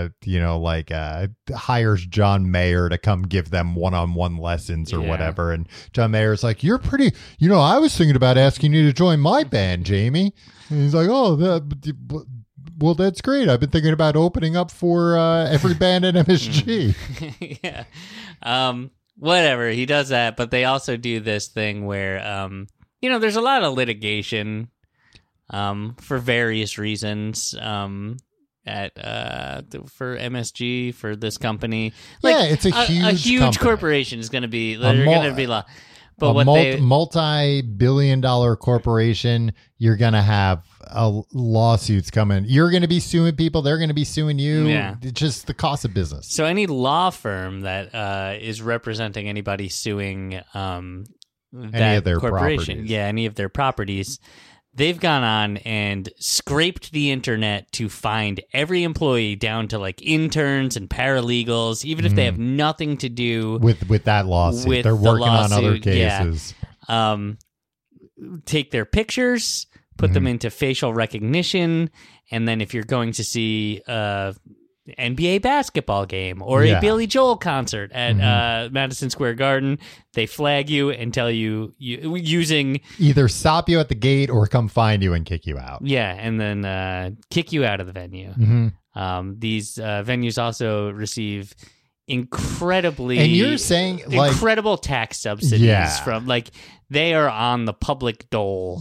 [SPEAKER 3] hires John Mayer to come give them one-on-one lessons or whatever. And John Mayer's like, you're pretty. I was thinking about asking you to join my band, Jamie. And he's like, oh, well, that's great. I've been thinking about opening up for every band at MSG.
[SPEAKER 4] Yeah. Whatever. He does that, but they also do this thing where, there's a lot of litigation for various reasons for MSG, for this company.
[SPEAKER 3] It's a huge company.
[SPEAKER 4] Corporation is going to be, they're going to be law. But
[SPEAKER 3] multi-billion-dollar corporation, you're going to have lawsuits coming. You're going to be suing people. They're going to be suing you.
[SPEAKER 4] Yeah.
[SPEAKER 3] It's just the cost of business.
[SPEAKER 4] So any law firm that is representing anybody suing any
[SPEAKER 3] of their
[SPEAKER 4] corporation,
[SPEAKER 3] properties.
[SPEAKER 4] any of their properties, they've gone on and scraped the internet to find every employee down to like interns and paralegals, even if they have nothing to do
[SPEAKER 3] with that lawsuit. They're working on other cases.
[SPEAKER 4] Yeah. Take their pictures, put them into facial recognition, and then if you're going to see NBA basketball game or a Billy Joel concert at Madison Square Garden, they flag you and tell you using
[SPEAKER 3] either stop you at the gate or come find you and kick you out.
[SPEAKER 4] Yeah, and then kick you out of the venue. These venues also receive incredibly,
[SPEAKER 3] and you're saying
[SPEAKER 4] incredible tax subsidies from they are on the public dole.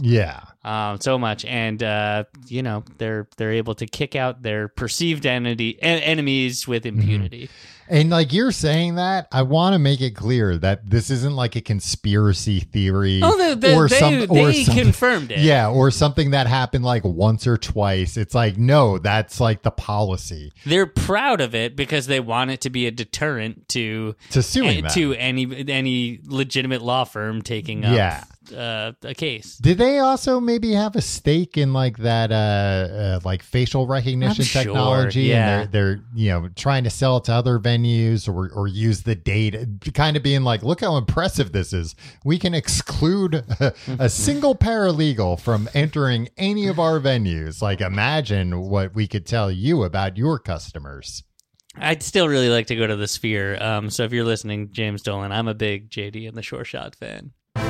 [SPEAKER 4] So much, and they're able to kick out their perceived enemies with impunity.
[SPEAKER 3] And you're saying that, I want to make it clear that this isn't like a conspiracy theory.
[SPEAKER 4] Oh, they confirmed it.
[SPEAKER 3] Yeah, or something that happened once or twice. It's no, that's the policy.
[SPEAKER 4] They're proud of it because they want it to be a deterrent to
[SPEAKER 3] suing
[SPEAKER 4] to any legitimate law firm taking up a case.
[SPEAKER 3] Did they also maybe have a stake in that facial recognition technology?
[SPEAKER 4] Sure, yeah.
[SPEAKER 3] And they're trying to sell it to other venues or use the data, kind of being look how impressive this is. We can exclude a single paralegal from entering any of our venues. Imagine what we could tell you about your customers.
[SPEAKER 4] I'd still really like to go to the Sphere. So if you're listening, James Dolan, I'm a big JD and the Sure Shot fan.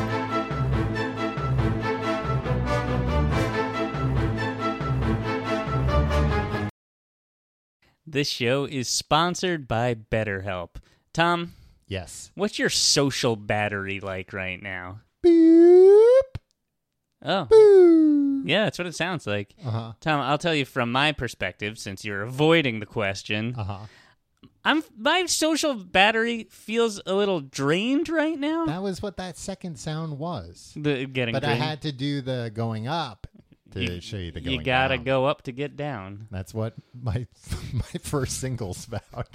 [SPEAKER 4] This show is sponsored by BetterHelp. Tom?
[SPEAKER 3] Yes.
[SPEAKER 4] What's your social battery like right now?
[SPEAKER 3] Boop.
[SPEAKER 4] Oh.
[SPEAKER 3] Boop.
[SPEAKER 4] Yeah, that's what it sounds like.
[SPEAKER 3] Uh-huh.
[SPEAKER 4] Tom, I'll tell you from my perspective, since you're avoiding the question.
[SPEAKER 3] Uh-huh.
[SPEAKER 4] My social battery feels a little drained right now.
[SPEAKER 3] That was what that second sound was.
[SPEAKER 4] But
[SPEAKER 3] drained. I had to do the going up to show you the going down.
[SPEAKER 4] You gotta go up to get down.
[SPEAKER 3] That's what my first single's about.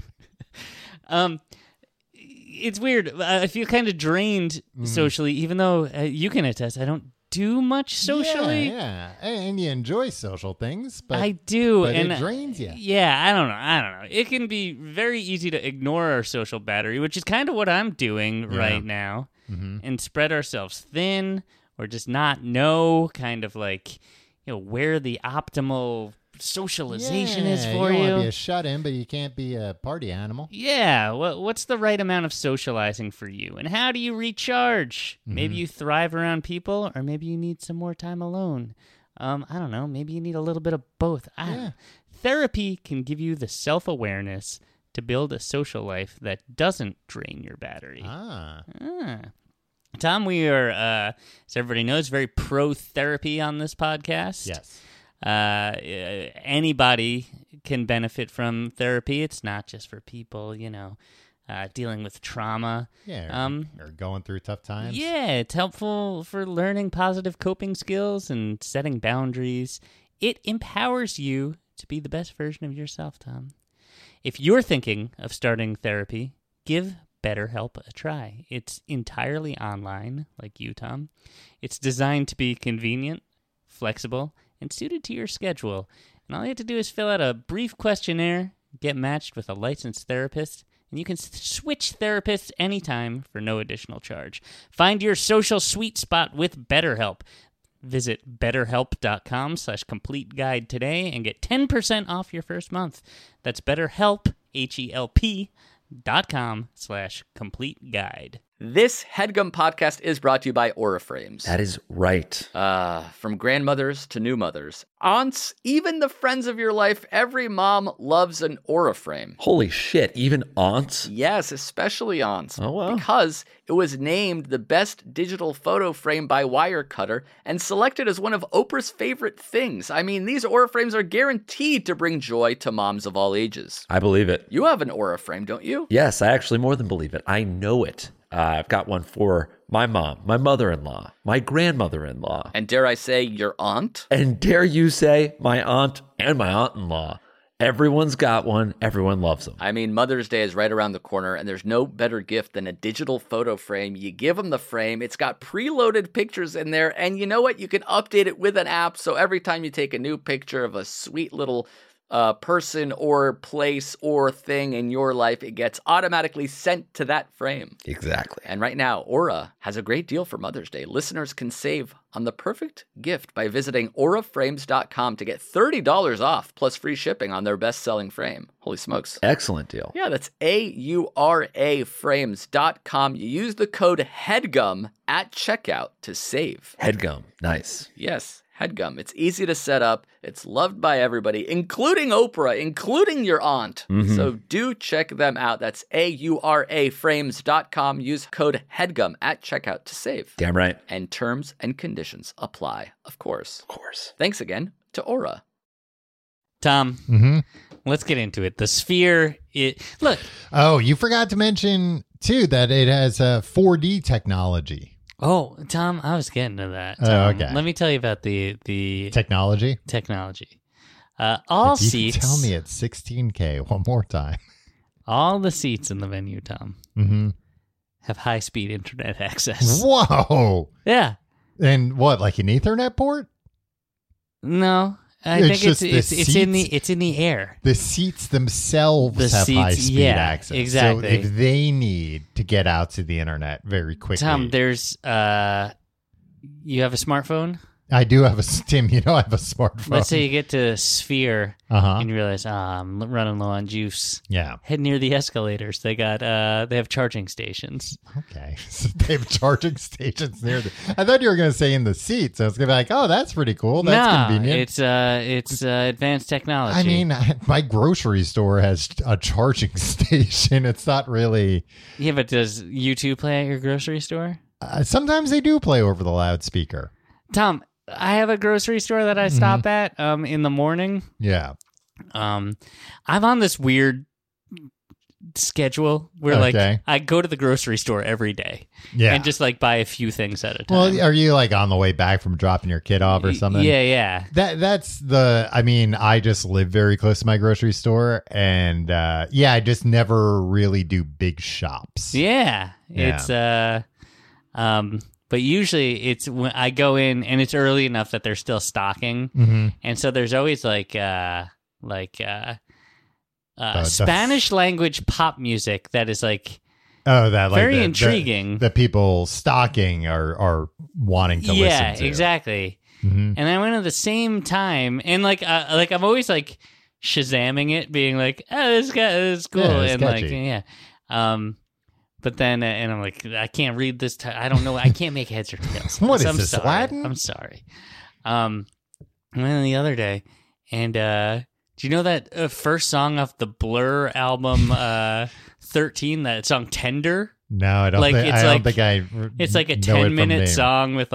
[SPEAKER 4] It's weird. I feel kind of drained socially, even though you can attest I don't do much socially.
[SPEAKER 3] Yeah, and you enjoy social things, but
[SPEAKER 4] I do,
[SPEAKER 3] but
[SPEAKER 4] and
[SPEAKER 3] it drains you.
[SPEAKER 4] Yeah, I don't know. It can be very easy to ignore our social battery, which is kind of what I'm doing right now, and spread ourselves thin, or just not know, kind of where the optimal socialization is for you.
[SPEAKER 3] You want to be a shut-in, but you can't be a party animal.
[SPEAKER 4] Yeah, what's the right amount of socializing for you? And how do you recharge? Maybe you thrive around people, or maybe you need some more time alone. I don't know. Maybe you need a little bit of both. Therapy can give you the self-awareness to build a social life that doesn't drain your battery. Tom, we are, as everybody knows, very pro-therapy on this podcast.
[SPEAKER 3] Yes.
[SPEAKER 4] Anybody can benefit from therapy. It's not just for people, dealing with trauma.
[SPEAKER 3] Yeah, or going through tough times.
[SPEAKER 4] Yeah, it's helpful for learning positive coping skills and setting boundaries. It empowers you to be the best version of yourself, Tom. If you're thinking of starting therapy, give BetterHelp a try. It's entirely online, like you, Tom. It's designed to be convenient, flexible, and suited to your schedule. And all you have to do is fill out a brief questionnaire, get matched with a licensed therapist, and you can switch therapists anytime for no additional charge. Find your social sweet spot with BetterHelp. Visit betterhelp.com/complete guide today and get 10% off your first month. That's BetterHelp, HELP.com/complete guide.
[SPEAKER 1] This HeadGum podcast is brought to you by Aura Frames.
[SPEAKER 5] That is right.
[SPEAKER 1] From grandmothers to new mothers, aunts, even the friends of your life, every mom loves an Aura frame.
[SPEAKER 5] Holy shit, even aunts?
[SPEAKER 1] Yes, especially aunts.
[SPEAKER 5] Oh, wow.
[SPEAKER 1] Because it was named the best digital photo frame by Wirecutter and selected as one of Oprah's favorite things. I mean, these Aura frames are guaranteed to bring joy to moms of all ages.
[SPEAKER 5] I believe it.
[SPEAKER 1] You have an Aura frame, don't you?
[SPEAKER 5] Yes, I actually more than believe it. I know it. I've got one for my mom, my mother-in-law, my grandmother-in-law.
[SPEAKER 1] And dare I say, your aunt?
[SPEAKER 5] And dare you say, my aunt and my aunt-in-law. Everyone's got one. Everyone loves them.
[SPEAKER 1] I mean, Mother's Day is right around the corner, and there's no better gift than a digital photo frame. You give them the frame. It's got preloaded pictures in there, and you know what? You can update it with an app, so every time you take a new picture of a sweet little person or place or thing in your life, it gets automatically sent to that frame.
[SPEAKER 5] Exactly.
[SPEAKER 1] And right now, Aura has a great deal for Mother's Day. Listeners can save on the perfect gift by visiting auraframes.com to get $30 off plus free shipping on their best-selling frame. Holy smokes.
[SPEAKER 5] Excellent deal.
[SPEAKER 1] Yeah, that's auraframes.com. You use the code HEADGUM at checkout to save.
[SPEAKER 5] HeadGum. Nice.
[SPEAKER 1] Yes. HeadGum. It's easy to set up. It's loved by everybody, including Oprah, including your aunt.
[SPEAKER 5] Mm-hmm.
[SPEAKER 1] So do check them out. That's auraframes.com. Use code HEADGUM at checkout to save.
[SPEAKER 5] Damn right.
[SPEAKER 1] And terms and conditions apply, of course.
[SPEAKER 5] Of course.
[SPEAKER 1] Thanks again to Aura.
[SPEAKER 4] Tom, let's get into it. The Sphere, look.
[SPEAKER 3] Oh, you forgot to mention, too, that it has 4D technology.
[SPEAKER 4] Oh, Tom, I was getting to that.
[SPEAKER 3] Oh, okay.
[SPEAKER 4] Let me tell you about the
[SPEAKER 3] technology.
[SPEAKER 4] All
[SPEAKER 3] if you
[SPEAKER 4] seats.
[SPEAKER 3] Tell me it's 16K one more time.
[SPEAKER 4] All the seats in the venue, Tom, have high-speed internet access.
[SPEAKER 3] Whoa!
[SPEAKER 4] Yeah.
[SPEAKER 3] And what, like an Ethernet port?
[SPEAKER 4] No, I think it's in the air.
[SPEAKER 3] The seats themselves have high-speed access.
[SPEAKER 4] Exactly.
[SPEAKER 3] So if they need to get out to the internet very quickly.
[SPEAKER 4] Tom, there's you have a smartphone?
[SPEAKER 3] I do have Tim, I have a smartphone.
[SPEAKER 4] Let's say you get to Sphere and you realize, I'm running low on juice.
[SPEAKER 3] Yeah.
[SPEAKER 4] Head near the escalators. They have charging stations.
[SPEAKER 3] Okay. So they have charging stations near I thought you were going to say in the seats. I was going to be like, oh, that's pretty cool. That's convenient.
[SPEAKER 4] It's advanced technology.
[SPEAKER 3] I mean, my grocery store has a charging station. It's not really.
[SPEAKER 4] Yeah, but does U2 play at your grocery store?
[SPEAKER 3] Sometimes they do play over the loudspeaker.
[SPEAKER 4] Tom, I have a grocery store that I stop at in the morning.
[SPEAKER 3] Yeah.
[SPEAKER 4] I'm on this weird schedule where I go to the grocery store every day.
[SPEAKER 3] Yeah.
[SPEAKER 4] And just buy a few things at a time.
[SPEAKER 3] Well, are you on the way back from dropping your kid off or something?
[SPEAKER 4] Yeah.
[SPEAKER 3] I just live very close to my grocery store and I just never really do big shops.
[SPEAKER 4] Yeah. It's but usually it's when I go in and it's early enough that they're still stocking. And so there's always Spanish language pop music that is very intriguing.
[SPEAKER 3] The people stocking are wanting to listen to.
[SPEAKER 4] Yeah, exactly. And I went at the same time and I'm always Shazamming it, being this guy is cool.
[SPEAKER 3] Yeah,
[SPEAKER 4] and but then, and I'm I can't read this. I don't know. I can't make heads or tails.
[SPEAKER 3] What is this, Latin?
[SPEAKER 4] I'm sorry. I went the other day, and do you know that first song off the Blur album, 13? That song "Tender"?
[SPEAKER 3] No, I don't. I don't think I.
[SPEAKER 4] It's a 10-minute song with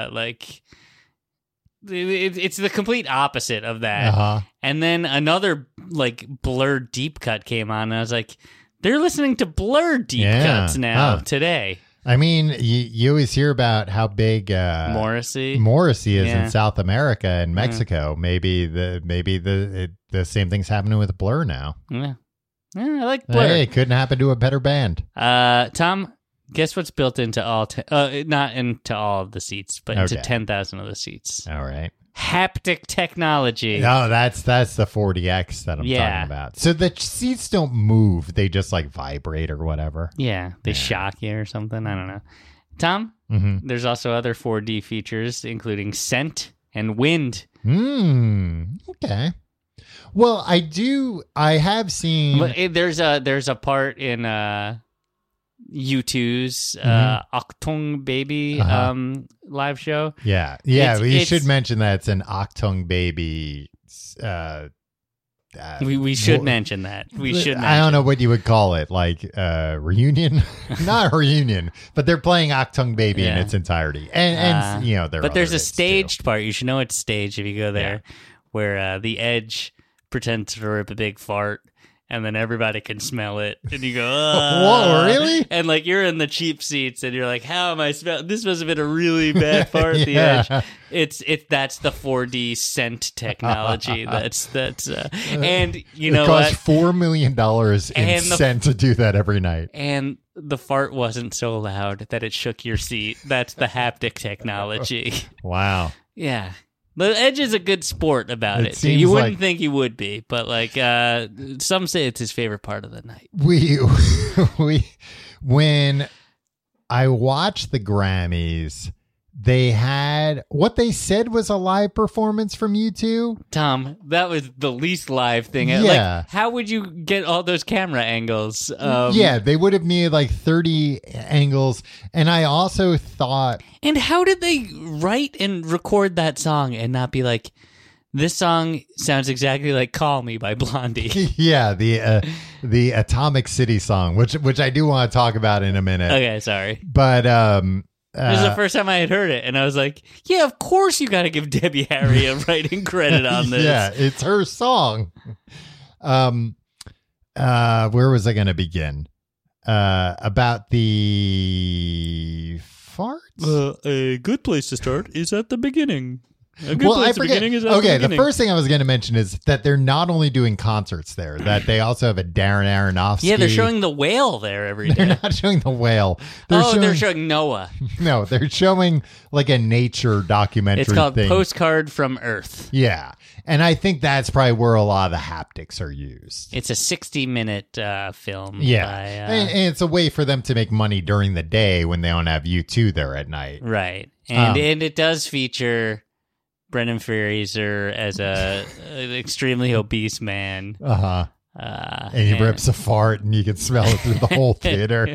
[SPEAKER 4] It's the complete opposite of that. And then another Blur deep cut came on, and I was like, they're listening to Blur deep cuts now today.
[SPEAKER 3] I mean, you always hear about how big
[SPEAKER 4] Morrissey
[SPEAKER 3] is in South America and Mexico. Maybe the same thing's happening with Blur now.
[SPEAKER 4] Yeah, I like Blur.
[SPEAKER 3] Hey, it couldn't happen to a better band.
[SPEAKER 4] Tom, guess what's built into all? Not into all of the seats, but into 10,000 of the seats.
[SPEAKER 3] All right.
[SPEAKER 4] Haptic technology.
[SPEAKER 3] No, that's the 40X that I'm talking about. So the seats don't move; they just vibrate or whatever.
[SPEAKER 4] Yeah, they shock you or something. I don't know. Tom, there's also other 4D features, including scent and wind.
[SPEAKER 3] Okay. Well, I have seen.
[SPEAKER 4] There's a part in U2's Achtung Baby live show.
[SPEAKER 3] Yeah. We should mention that it's an Achtung Baby.
[SPEAKER 4] We should mention that.
[SPEAKER 3] I don't know what you would call it, like reunion, not a reunion, but they're playing Achtung Baby in its entirety, and you know,
[SPEAKER 4] but there's a staged part. You should know it's staged if you go there, where the Edge pretends to rip a big fart. And then everybody can smell it, and you go,
[SPEAKER 3] "Whoa, really?"
[SPEAKER 4] And like you're in the cheap seats, and you're like, "How am I smelling? This must have been a really bad fart." The Edge. That's the 4D scent technology. That's and you know
[SPEAKER 3] it costs $4 million in scent to do that every night.
[SPEAKER 4] And the fart wasn't so loud that it shook your seat. That's the haptic technology.
[SPEAKER 3] Wow.
[SPEAKER 4] Yeah. The Edge is a good sport about it. You wouldn't think he would be, but like some say it's his favorite part of the night.
[SPEAKER 3] When I watched the Grammys, they had what they said was a live performance from U2.
[SPEAKER 4] Tom, that was the least live thing.
[SPEAKER 3] Yeah.
[SPEAKER 4] Like, how would you get all those camera angles?
[SPEAKER 3] They would have needed like 30 angles. And I also thought...
[SPEAKER 4] And how did they write and record that song and not be like, this song sounds exactly like Call Me by Blondie?
[SPEAKER 3] Yeah, the Atomic City song, which I do want to talk about in a minute.
[SPEAKER 4] Okay, sorry.
[SPEAKER 3] But...
[SPEAKER 4] this is the first time I had heard it, and I was like, yeah, of course you got to give Debbie Harry a writing credit on this.
[SPEAKER 3] Yeah, it's her song. Where was I going to begin? About the farts?
[SPEAKER 4] A good place to start is at the beginning.
[SPEAKER 3] The first thing I was going to mention is that they're not only doing concerts there, that they also have a Darren Aronofsky.
[SPEAKER 4] Yeah, they're showing the whale there every day.
[SPEAKER 3] They're not showing the whale.
[SPEAKER 4] They're showing Noah.
[SPEAKER 3] No, they're showing like a nature documentary.
[SPEAKER 4] It's called Postcard from Earth.
[SPEAKER 3] Yeah, and I think that's probably where a lot of the haptics are used.
[SPEAKER 4] It's a 60-minute film.
[SPEAKER 3] Yeah, and it's a way for them to make money during the day when they don't have U2 there at night.
[SPEAKER 4] Right, and it does feature Brendan Fraser as an extremely obese man.
[SPEAKER 3] And he rips a fart and you can smell it through the whole theater.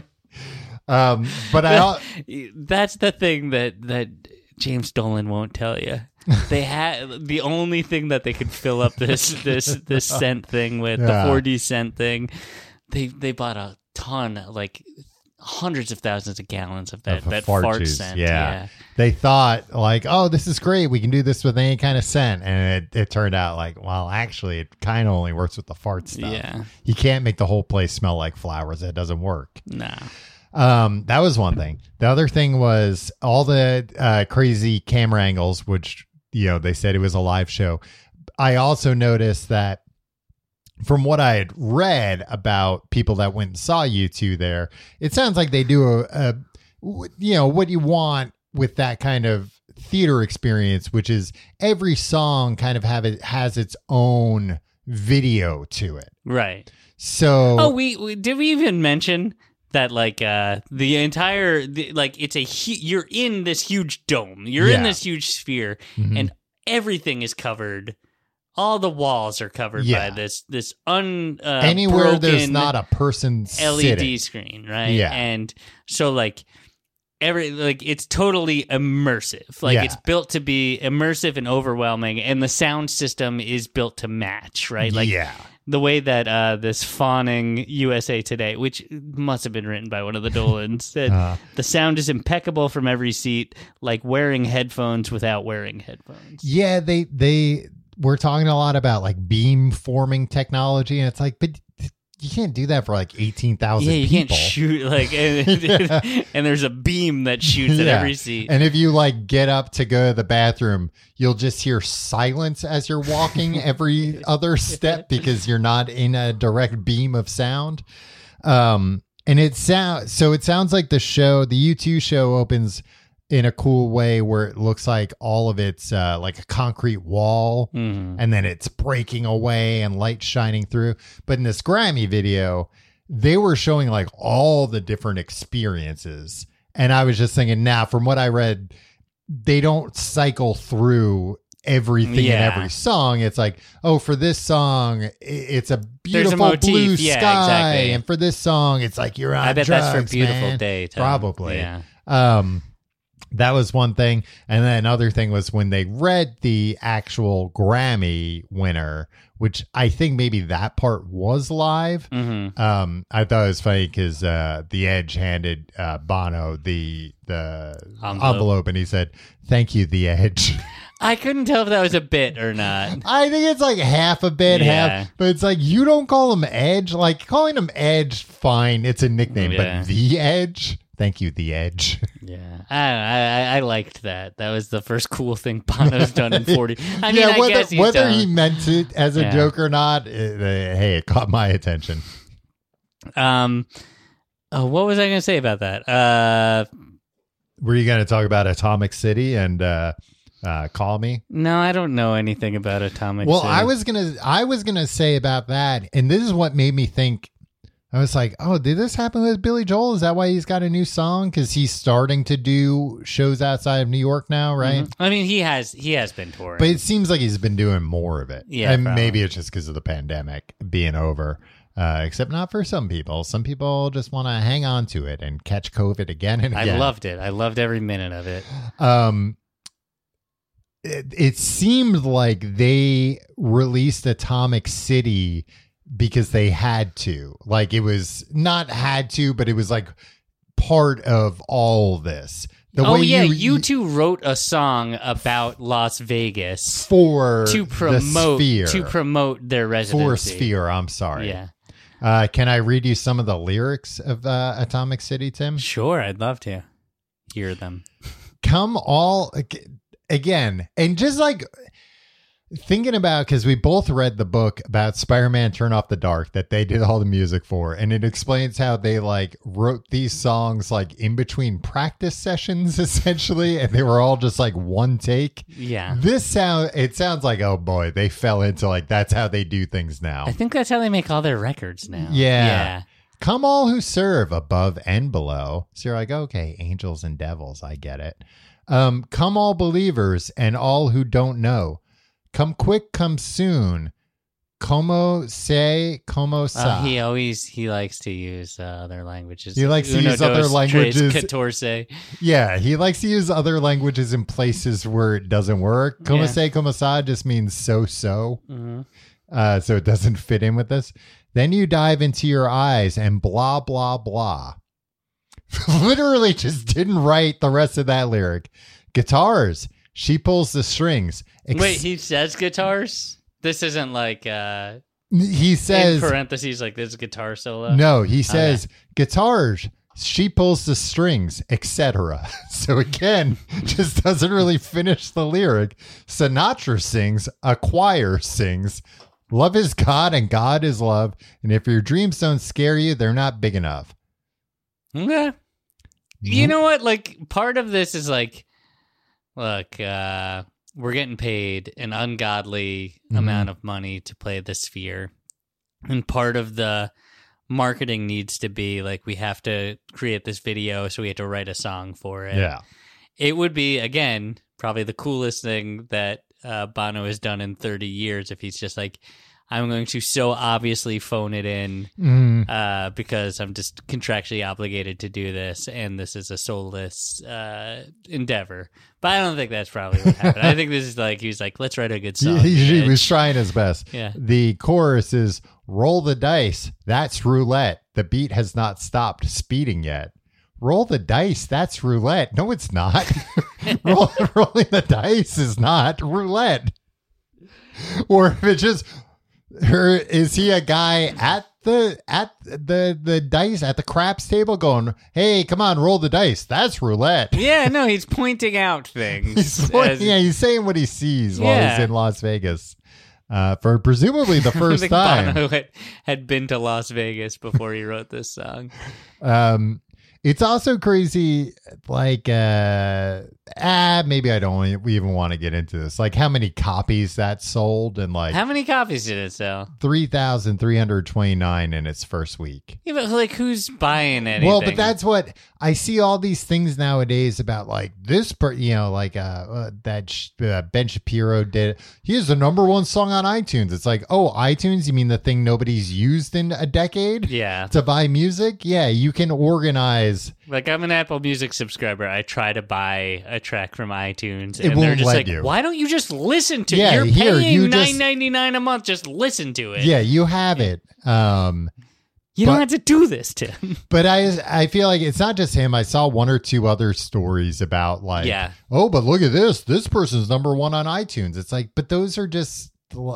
[SPEAKER 3] But
[SPEAKER 4] that's the thing that James Dolan won't tell you. They had the only thing that they could fill up this scent thing with, the 4D scent thing. They bought a ton, like hundreds of thousands of gallons of that fart
[SPEAKER 3] juice.
[SPEAKER 4] scent.
[SPEAKER 3] Yeah. They thought like, oh, this is great. We can do this with any kind of scent. And it turned out like, well, actually, it kind of only works with the fart stuff.
[SPEAKER 4] Yeah.
[SPEAKER 3] You can't make the whole place smell like flowers. It doesn't work.
[SPEAKER 4] No.
[SPEAKER 3] That was one thing. The other thing was all the crazy camera angles, which, you know, they said it was a live show. I also noticed that from what I had read about people that went and saw U2 there, it sounds like they do what you want with that kind of theater experience, which is every song kind of has its own video to it.
[SPEAKER 4] Right.
[SPEAKER 3] So,
[SPEAKER 4] we did we even mention that like the entire you're in this huge dome, you're in this huge sphere, and everything is covered. All the walls are covered by this
[SPEAKER 3] anywhere there's not a person
[SPEAKER 4] LED
[SPEAKER 3] sitting.
[SPEAKER 4] screen, right?
[SPEAKER 3] Yeah,
[SPEAKER 4] and so like it's totally immersive. Like it's built to be immersive and overwhelming, and the sound system is built to match, right? Like the way that this fawning USA Today, which must have been written by one of the Dolans, said the sound is impeccable from every seat, like wearing headphones without wearing headphones.
[SPEAKER 3] Yeah, we're talking a lot about like beam forming technology, and it's like, but you can't do that for like 18,000 people.
[SPEAKER 4] Yeah, you can't shoot like, and there's a beam that shoots at every seat.
[SPEAKER 3] And if you like get up to go to the bathroom, you'll just hear silence as you're walking every other step because you're not in a direct beam of sound. And it sounds like the U2 show opens in a cool way where it looks like all of it's like a concrete wall, and then it's breaking away and light shining through. But in this Grammy video, they were showing like all the different experiences. And I was just thinking, from what I read, they don't cycle through everything in every song. It's like, oh, for this song, it's a beautiful blue sky. Exactly. And for this song, it's like you're on
[SPEAKER 4] I bet
[SPEAKER 3] drugs,
[SPEAKER 4] that's for Beautiful
[SPEAKER 3] man.
[SPEAKER 4] Day. Tom.
[SPEAKER 3] Probably.
[SPEAKER 4] Yeah.
[SPEAKER 3] That was one thing. And then another thing was when they read the actual Grammy winner, which I think maybe that part was live.
[SPEAKER 4] Mm-hmm.
[SPEAKER 3] I thought it was funny because The Edge handed Bono the envelope and he said, "Thank you, The Edge."
[SPEAKER 4] I couldn't tell if that was a bit or not.
[SPEAKER 3] I think it's like half a bit, half. But it's like, you don't call him Edge. Like, calling him Edge, fine. It's a nickname. But The Edge? Thank you, The Edge.
[SPEAKER 4] Yeah, I liked that. That was the first cool thing Bono's done in 40. I mean, I guess
[SPEAKER 3] whether he meant it as a joke or not, it caught my attention.
[SPEAKER 4] What was I going to say about that?
[SPEAKER 3] Were you going to talk about Atomic City and Call Me?
[SPEAKER 4] No, I don't know anything about Atomic City.
[SPEAKER 3] Well, I was gonna say about that, and this is what made me think. I was like, oh, did this happen with Billy Joel? Is that why he's got a new song? Because he's starting to do shows outside of New York now, right?
[SPEAKER 4] Mm-hmm. I mean, he has been touring.
[SPEAKER 3] But it seems like he's been doing more of it.
[SPEAKER 4] Yeah,
[SPEAKER 3] and maybe it's just because of the pandemic being over. Except not for some people. Some people just want to hang on to it and catch COVID again and again.
[SPEAKER 4] I loved it. I loved every minute of it.
[SPEAKER 3] It seemed like they released Atomic City because they had to. Like, it was not had to, but it was like part of all this.
[SPEAKER 4] You two wrote a song about Las Vegas
[SPEAKER 3] to
[SPEAKER 4] promote their residency.
[SPEAKER 3] For Sphere, I'm sorry.
[SPEAKER 4] Yeah.
[SPEAKER 3] Can I read you some of the lyrics of Atomic City, Tim?
[SPEAKER 4] Sure, I'd love to hear them.
[SPEAKER 3] Come all again, and just like thinking about, because we both read the book about Spider-Man Turn Off the Dark that they did all the music for, and it explains how they like wrote these songs like in between practice sessions essentially, and they were all just like one take.
[SPEAKER 4] Yeah,
[SPEAKER 3] it sounds like, oh boy, they fell into like that's how they do things now.
[SPEAKER 4] I think that's how they make all their records now.
[SPEAKER 3] Yeah. Come all who serve above and below. So you're like, okay, angels and devils, I get it. Come all believers and all who don't know. Come quick, come soon. Como se, como sa.
[SPEAKER 4] He likes to use other languages.
[SPEAKER 3] He likes to use other languages.
[SPEAKER 4] 14.
[SPEAKER 3] Yeah, he likes to use other languages in places where it doesn't work. Como se, como sa just means so. Mm-hmm. So it doesn't fit in with this. Then you dive into your eyes and blah, blah, blah. Literally just didn't write the rest of that lyric. Guitars. She pulls the strings.
[SPEAKER 4] Wait, he says guitars? This isn't like
[SPEAKER 3] he says
[SPEAKER 4] in parentheses like this guitar solo.
[SPEAKER 3] No, he says guitars. She pulls the strings, etc. So again, just doesn't really finish the lyric. Sinatra sings, a choir sings. Love is God and God is love. And if your dreams don't scare you, they're not big enough.
[SPEAKER 4] Okay. You know what? Like, part of this is like, look, we're getting paid an ungodly amount of money to play the Sphere. And part of the marketing needs to be like, we have to create this video, so we have to write a song for it.
[SPEAKER 3] Yeah.
[SPEAKER 4] It would be, again, probably the coolest thing that Bono has done in 30 years if he's just like, I'm going to so obviously phone it in because I'm just contractually obligated to do this, and this is a soulless endeavor. But I don't think that's probably what happened. I think this is like, he was like, let's write a good song.
[SPEAKER 3] He was trying his best.
[SPEAKER 4] Yeah.
[SPEAKER 3] The chorus is, roll the dice, that's roulette. The beat has not stopped speeding yet. Roll the dice, that's roulette. No, it's not. Rolling the dice is not roulette. Or if it's just... is he a guy at the dice at the craps table going, hey, come on, roll the dice, that's roulette?
[SPEAKER 4] Yeah, no, he's pointing out things.
[SPEAKER 3] He's saying what he sees while he's in Las Vegas for presumably the first time.
[SPEAKER 4] Bono had been to Las Vegas before he wrote this song.
[SPEAKER 3] It's also crazy like maybe I don't even want to get into this. Like how many copies that sold, and like
[SPEAKER 4] how many copies did it sell?
[SPEAKER 3] 3,329 in its first week.
[SPEAKER 4] Yeah, but like who's buying anything?
[SPEAKER 3] Well, but that's what I see all these things nowadays about, like this, like that Ben Shapiro did. He has the #1 song on iTunes. It's like, oh, iTunes? You mean the thing nobody's used in a decade?
[SPEAKER 4] Yeah.
[SPEAKER 3] To buy music? Yeah, you can organize.
[SPEAKER 4] Like I'm an Apple Music subscriber. I try to buy a track from iTunes,
[SPEAKER 3] It
[SPEAKER 4] and
[SPEAKER 3] won't
[SPEAKER 4] they're just
[SPEAKER 3] let
[SPEAKER 4] like,
[SPEAKER 3] you.
[SPEAKER 4] "Why don't you just listen to it?
[SPEAKER 3] Yeah,
[SPEAKER 4] You're
[SPEAKER 3] here,
[SPEAKER 4] paying
[SPEAKER 3] you just-
[SPEAKER 4] $9.99 a month. Just listen to it.
[SPEAKER 3] Yeah, you have it.
[SPEAKER 4] You don't have to do this, Tim."
[SPEAKER 3] But I feel like it's not just him. I saw one or two other stories about like, oh, but look at this. This person's #1 on iTunes. It's like, but those are just,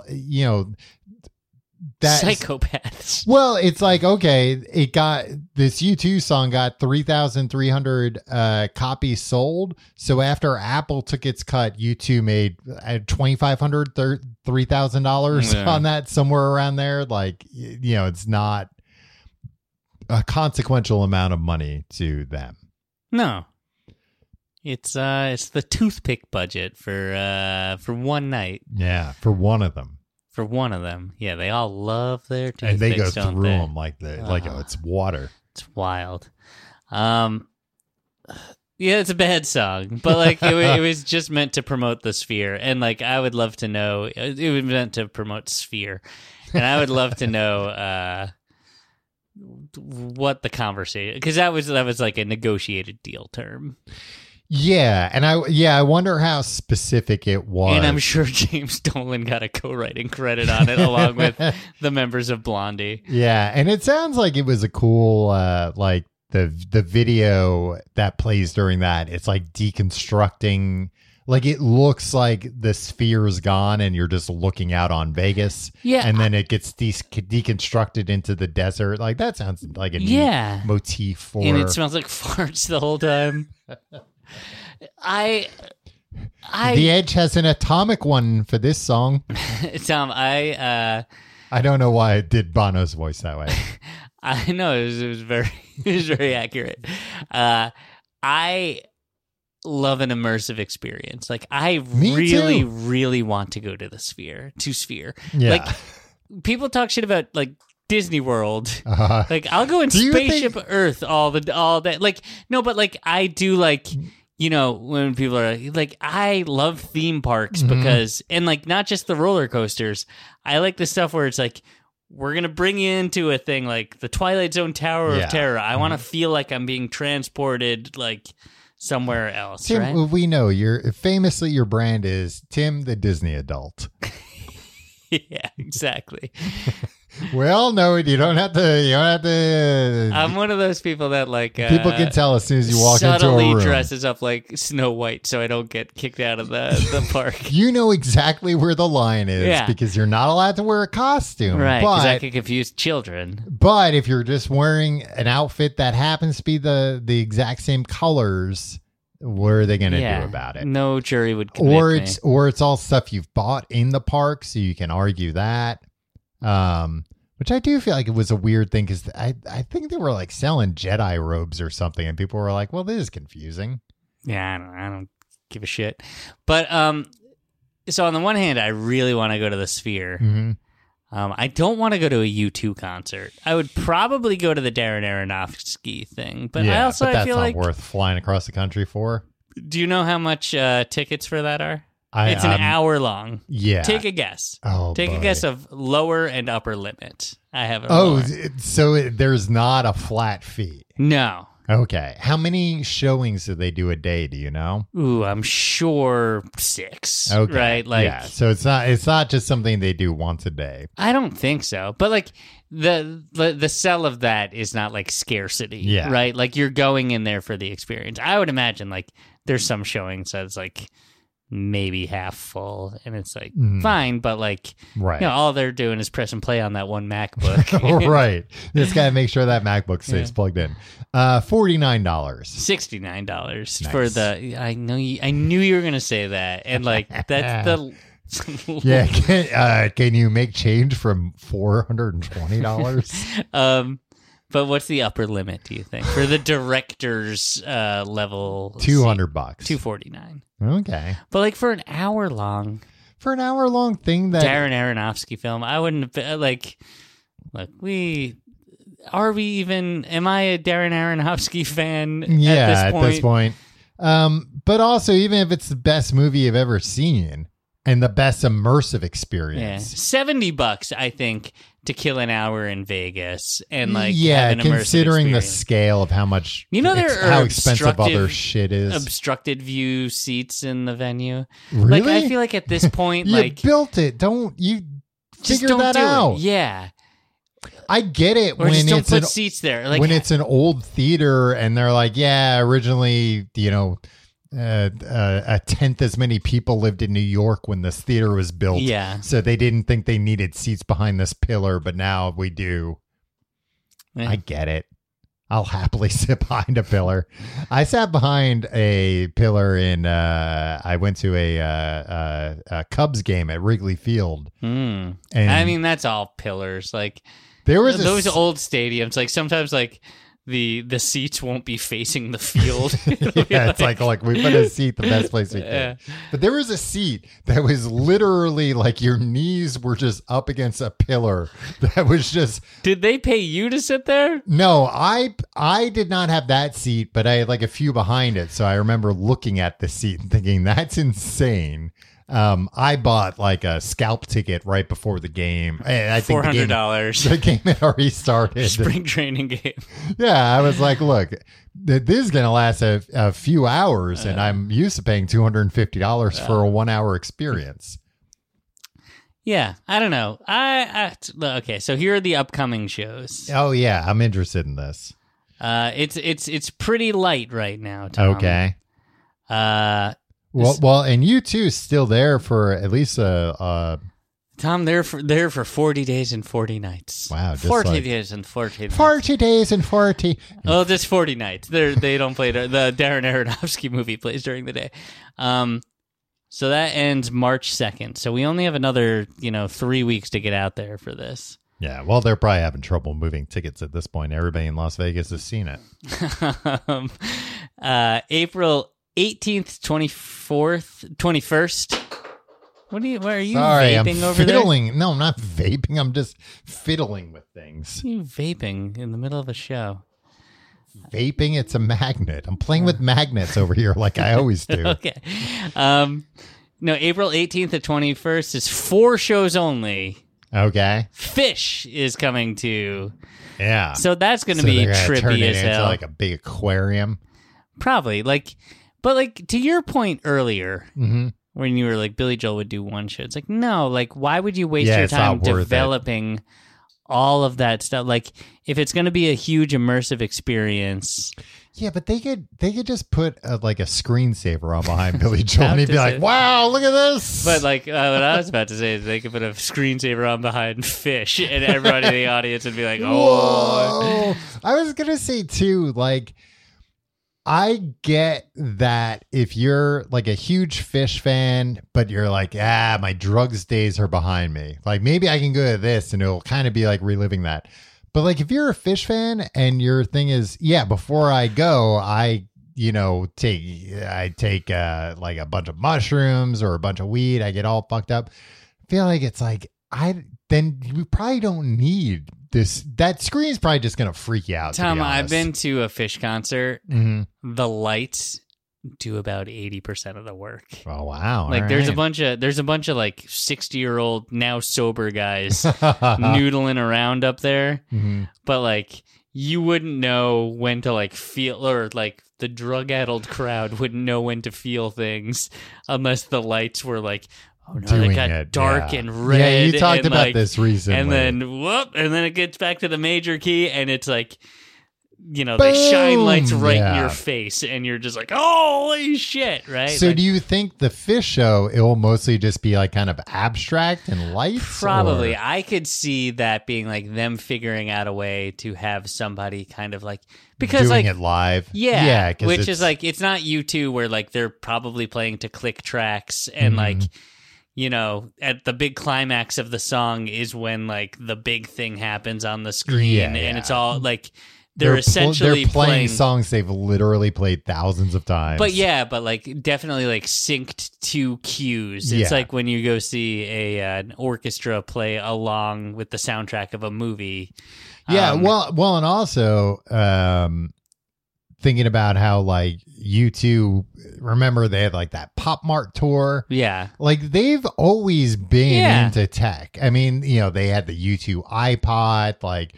[SPEAKER 3] that
[SPEAKER 4] Psychopaths.
[SPEAKER 3] Well, it's like, okay, it got this U2 song got 3,300 copies sold. So after Apple took its cut, U2 made $2,500, $3,000 on that, somewhere around there. Like, it's not a consequential amount of money to them.
[SPEAKER 4] No. It's the toothpick budget for one night.
[SPEAKER 3] Yeah, for one of them.
[SPEAKER 4] For one of them. Yeah, they all love their toothpicks,
[SPEAKER 3] and they go
[SPEAKER 4] don't
[SPEAKER 3] through
[SPEAKER 4] they?
[SPEAKER 3] them like it's water.
[SPEAKER 4] It's wild. Yeah, it's a bad song, but like it was just meant to promote the Sphere, and like I would love to know. It was meant to promote Sphere, and I would love to know what the conversation, because that was like a negotiated deal term.
[SPEAKER 3] Yeah, and I wonder how specific it was.
[SPEAKER 4] And I'm sure James Dolan got a co-writing credit on it along with the members of Blondie.
[SPEAKER 3] Yeah, and it sounds like it was a cool like the video that plays during that. It's like deconstructing, like it looks like the Sphere's gone and you're just looking out on Vegas.
[SPEAKER 4] Yeah.
[SPEAKER 3] And then it gets deconstructed into the desert. Like that sounds like a neat motif for.
[SPEAKER 4] And it smells like farts the whole time. The
[SPEAKER 3] Edge has an atomic one for this song.
[SPEAKER 4] Tom, I
[SPEAKER 3] don't know why I did Bono's voice that way.
[SPEAKER 4] I know it was very accurate. I love an immersive experience. Like I really want to go to the Sphere.
[SPEAKER 3] Yeah.
[SPEAKER 4] Like people talk shit about like Disney World. Like I'll go in Spaceship Earth all day. Like no, but like I do like, when people are like, I love theme parks because, and like not just the roller coasters. I like the stuff where it's like, we're going to bring you into a thing like the Twilight Zone Tower of Terror. I want to feel like I'm being transported like somewhere else.
[SPEAKER 3] Tim,
[SPEAKER 4] right?
[SPEAKER 3] we know your brand is Tim the Disney adult.
[SPEAKER 4] Yeah, exactly.
[SPEAKER 3] Well, no, you don't have to.
[SPEAKER 4] I'm one of those people that like
[SPEAKER 3] people can tell as soon as you walk into a
[SPEAKER 4] subtly
[SPEAKER 3] room.
[SPEAKER 4] Dresses up like Snow White so I don't get kicked out of the park.
[SPEAKER 3] You know exactly where the line is because you're not allowed to wear a costume,
[SPEAKER 4] right? Because I could confuse children.
[SPEAKER 3] But if you're just wearing an outfit that happens to be the exact same colors, what are they going to do about it?
[SPEAKER 4] No jury would convict me.
[SPEAKER 3] Or it's all stuff you've bought in the park, so you can argue that. Which I do feel like it was a weird thing because I think they were like selling Jedi robes or something, and people were like, "Well, this is confusing."
[SPEAKER 4] Yeah, I don't give a shit. But so on the one hand, I really want to go to the Sphere.
[SPEAKER 3] Mm-hmm.
[SPEAKER 4] I don't want to go to a U2 concert. I would probably go to the Darren Aronofsky thing, but I
[SPEAKER 3] that's
[SPEAKER 4] feel
[SPEAKER 3] not
[SPEAKER 4] like
[SPEAKER 3] worth flying across the country for.
[SPEAKER 4] Do you know how much tickets for that are? It's an hour long.
[SPEAKER 3] Yeah.
[SPEAKER 4] Take a guess.
[SPEAKER 3] Take
[SPEAKER 4] a guess of lower and upper limit. I have
[SPEAKER 3] there's not a flat fee.
[SPEAKER 4] No.
[SPEAKER 3] Okay. How many showings do they do a day? Do you know?
[SPEAKER 4] Ooh, I'm sure 6.
[SPEAKER 3] Okay.
[SPEAKER 4] Right? Like,
[SPEAKER 3] yeah. So it's not just something they do once a day.
[SPEAKER 4] I don't think so. But like the sell of that is not like scarcity.
[SPEAKER 3] Yeah.
[SPEAKER 4] Right? Like you're going in there for the experience. I would imagine like there's some showings that's like maybe half full, and it's like fine, but like all they're doing is press and play on that one MacBook.
[SPEAKER 3] Right. Just gotta make sure that MacBook stays plugged in. $49.
[SPEAKER 4] $69 for the. I knew you were gonna say that, and like that's the.
[SPEAKER 3] Yeah, can you make change from $420?
[SPEAKER 4] But what's the upper limit, do you think, for the director's level?
[SPEAKER 3] $200.
[SPEAKER 4] $249.
[SPEAKER 3] Okay.
[SPEAKER 4] But like for an hour long
[SPEAKER 3] thing that
[SPEAKER 4] Darren Aronofsky film, I wouldn't have like. Look, am I a Darren Aronofsky fan at this point?
[SPEAKER 3] But also, even if it's the best movie you've ever seen and the best immersive experience.
[SPEAKER 4] $70, I think, to kill an hour in Vegas and have an immersive
[SPEAKER 3] considering
[SPEAKER 4] experience.
[SPEAKER 3] the scale of how much,
[SPEAKER 4] how
[SPEAKER 3] expensive other shit is.
[SPEAKER 4] Obstructed view seats in the venue.
[SPEAKER 3] Really?
[SPEAKER 4] Like, I feel like at this point,
[SPEAKER 3] you built it. You figure that out.
[SPEAKER 4] Yeah.
[SPEAKER 3] I get it
[SPEAKER 4] Or
[SPEAKER 3] when
[SPEAKER 4] just don't
[SPEAKER 3] it's
[SPEAKER 4] put seats there. Like,
[SPEAKER 3] when it's an old theater and they're like, yeah, originally, a tenth as many people lived in New York when this theater was built.
[SPEAKER 4] Yeah.
[SPEAKER 3] So they didn't think they needed seats behind this pillar, but now we do.
[SPEAKER 4] Yeah.
[SPEAKER 3] I get it. I'll happily sit behind a pillar. I sat behind a pillar I went to a Cubs game at Wrigley Field.
[SPEAKER 4] And
[SPEAKER 3] I
[SPEAKER 4] mean, that's all pillars. Like,
[SPEAKER 3] there was
[SPEAKER 4] those old stadiums, like sometimes like the seats won't be facing the field.
[SPEAKER 3] Yeah, it's like we put a seat the best place we could.
[SPEAKER 4] Yeah.
[SPEAKER 3] But there was a seat that was literally like your knees were just up against a pillar. That was just.
[SPEAKER 4] Did they pay you to sit there?
[SPEAKER 3] No, I did not have that seat, but I had like a few behind it. So I remember looking at the seat and thinking, that's insane. I bought like a scalp ticket right before the game. I think
[SPEAKER 4] $400.
[SPEAKER 3] The game had already started.
[SPEAKER 4] Spring training game.
[SPEAKER 3] Yeah, I was like, look, this is going to last a few hours, and I'm used to paying $250 for a 1 hour experience.
[SPEAKER 4] Yeah, I don't know. Okay, so here are the upcoming shows.
[SPEAKER 3] Oh yeah, I'm interested in this.
[SPEAKER 4] It's pretty light right now, Tom.
[SPEAKER 3] Okay. Well, and you too still there for at least
[SPEAKER 4] Tom, there for 40 days and 40 nights.
[SPEAKER 3] Wow, just
[SPEAKER 4] 40 days and 40 nights.
[SPEAKER 3] 40 days and 40.
[SPEAKER 4] Oh, just 40 nights. They don't play the Darren Aronofsky movie plays during the day. So that ends March 2nd. So we only have another 3 weeks to get out there for this.
[SPEAKER 3] Yeah, well, they're probably having trouble moving tickets at this point. Everybody in Las Vegas has seen it.
[SPEAKER 4] April 18th, 24th, 21st. What are you
[SPEAKER 3] Sorry,
[SPEAKER 4] vaping
[SPEAKER 3] I'm
[SPEAKER 4] over
[SPEAKER 3] fiddling.
[SPEAKER 4] there?
[SPEAKER 3] No, I'm not vaping. I'm just fiddling with things.
[SPEAKER 4] What are you vaping in the middle of a show?
[SPEAKER 3] Vaping, it's a magnet. I'm playing with magnets over here like I always do.
[SPEAKER 4] Okay. No, April 18th to 21st is 4 shows only.
[SPEAKER 3] Okay.
[SPEAKER 4] Fish is coming to.
[SPEAKER 3] Yeah.
[SPEAKER 4] So that's going to be
[SPEAKER 3] they're gonna turn
[SPEAKER 4] trippy
[SPEAKER 3] it
[SPEAKER 4] as
[SPEAKER 3] into
[SPEAKER 4] hell.
[SPEAKER 3] like a big aquarium.
[SPEAKER 4] Probably. But to your point earlier,
[SPEAKER 3] Mm-hmm.
[SPEAKER 4] when you were like, Billy Joel would do one show. It's like, no, why would you waste
[SPEAKER 3] Yeah,
[SPEAKER 4] your
[SPEAKER 3] it's
[SPEAKER 4] time
[SPEAKER 3] not worth it.
[SPEAKER 4] developing all of that stuff? Like, if it's going to be a huge immersive experience.
[SPEAKER 3] Yeah, but they could just put a screensaver on behind Billy Joel and he'd be
[SPEAKER 4] to
[SPEAKER 3] like,
[SPEAKER 4] say.
[SPEAKER 3] wow, look at this.
[SPEAKER 4] But what I was about to say is they could put a screensaver on behind Fish and everybody in the audience would be like, oh.
[SPEAKER 3] Whoa. I was going to say too, I get that if you're like a huge Fish fan, but you're like, my drugs days are behind me. Like maybe I can go to this and it'll kind of be like reliving that. But like if you're a Fish fan and your thing is, before I go, I take like a bunch of mushrooms or a bunch of weed. I get all fucked up. I feel like it's like, then we probably don't need this. That screen's probably just going to freak you out.
[SPEAKER 4] Tom,
[SPEAKER 3] to be
[SPEAKER 4] I've
[SPEAKER 3] honest.
[SPEAKER 4] been to a Fish concert.
[SPEAKER 3] Mm-hmm.
[SPEAKER 4] The lights do about 80% of the work.
[SPEAKER 3] Oh wow!
[SPEAKER 4] There's a bunch of 60-year-old now sober guys noodling around up there,
[SPEAKER 3] Mm-hmm.
[SPEAKER 4] but you wouldn't know when to feel, or the drug-addled crowd wouldn't know when to feel things unless the lights were oh no,
[SPEAKER 3] Doing
[SPEAKER 4] they got
[SPEAKER 3] it,
[SPEAKER 4] dark
[SPEAKER 3] yeah.
[SPEAKER 4] and red.
[SPEAKER 3] Yeah, you talked
[SPEAKER 4] and,
[SPEAKER 3] about this recently.
[SPEAKER 4] And then and then it gets back to the major key, and it's they shine lights right in your face, and you're just like, holy shit, right?
[SPEAKER 3] So do you think the Fish show, it will mostly just be kind of abstract and lights?
[SPEAKER 4] Probably.
[SPEAKER 3] Or?
[SPEAKER 4] I could see that being them figuring out a way to have somebody kind of because
[SPEAKER 3] doing it live.
[SPEAKER 4] Yeah.
[SPEAKER 3] 'cause
[SPEAKER 4] which is it's not U2 where they're probably playing to click tracks and you know, at the big climax of the song is when like the big thing happens on the screen, and it's all like they're essentially
[SPEAKER 3] they're playing songs they've literally played thousands of times.
[SPEAKER 4] But like definitely like synced to cues. It's like when you go see an orchestra play along with the soundtrack of a movie.
[SPEAKER 3] Yeah, well, and also thinking about how like U2, remember they had like that Pop Mart tour.
[SPEAKER 4] Yeah,
[SPEAKER 3] like they've always been into tech. I mean, you know, they had the U2 iPod, like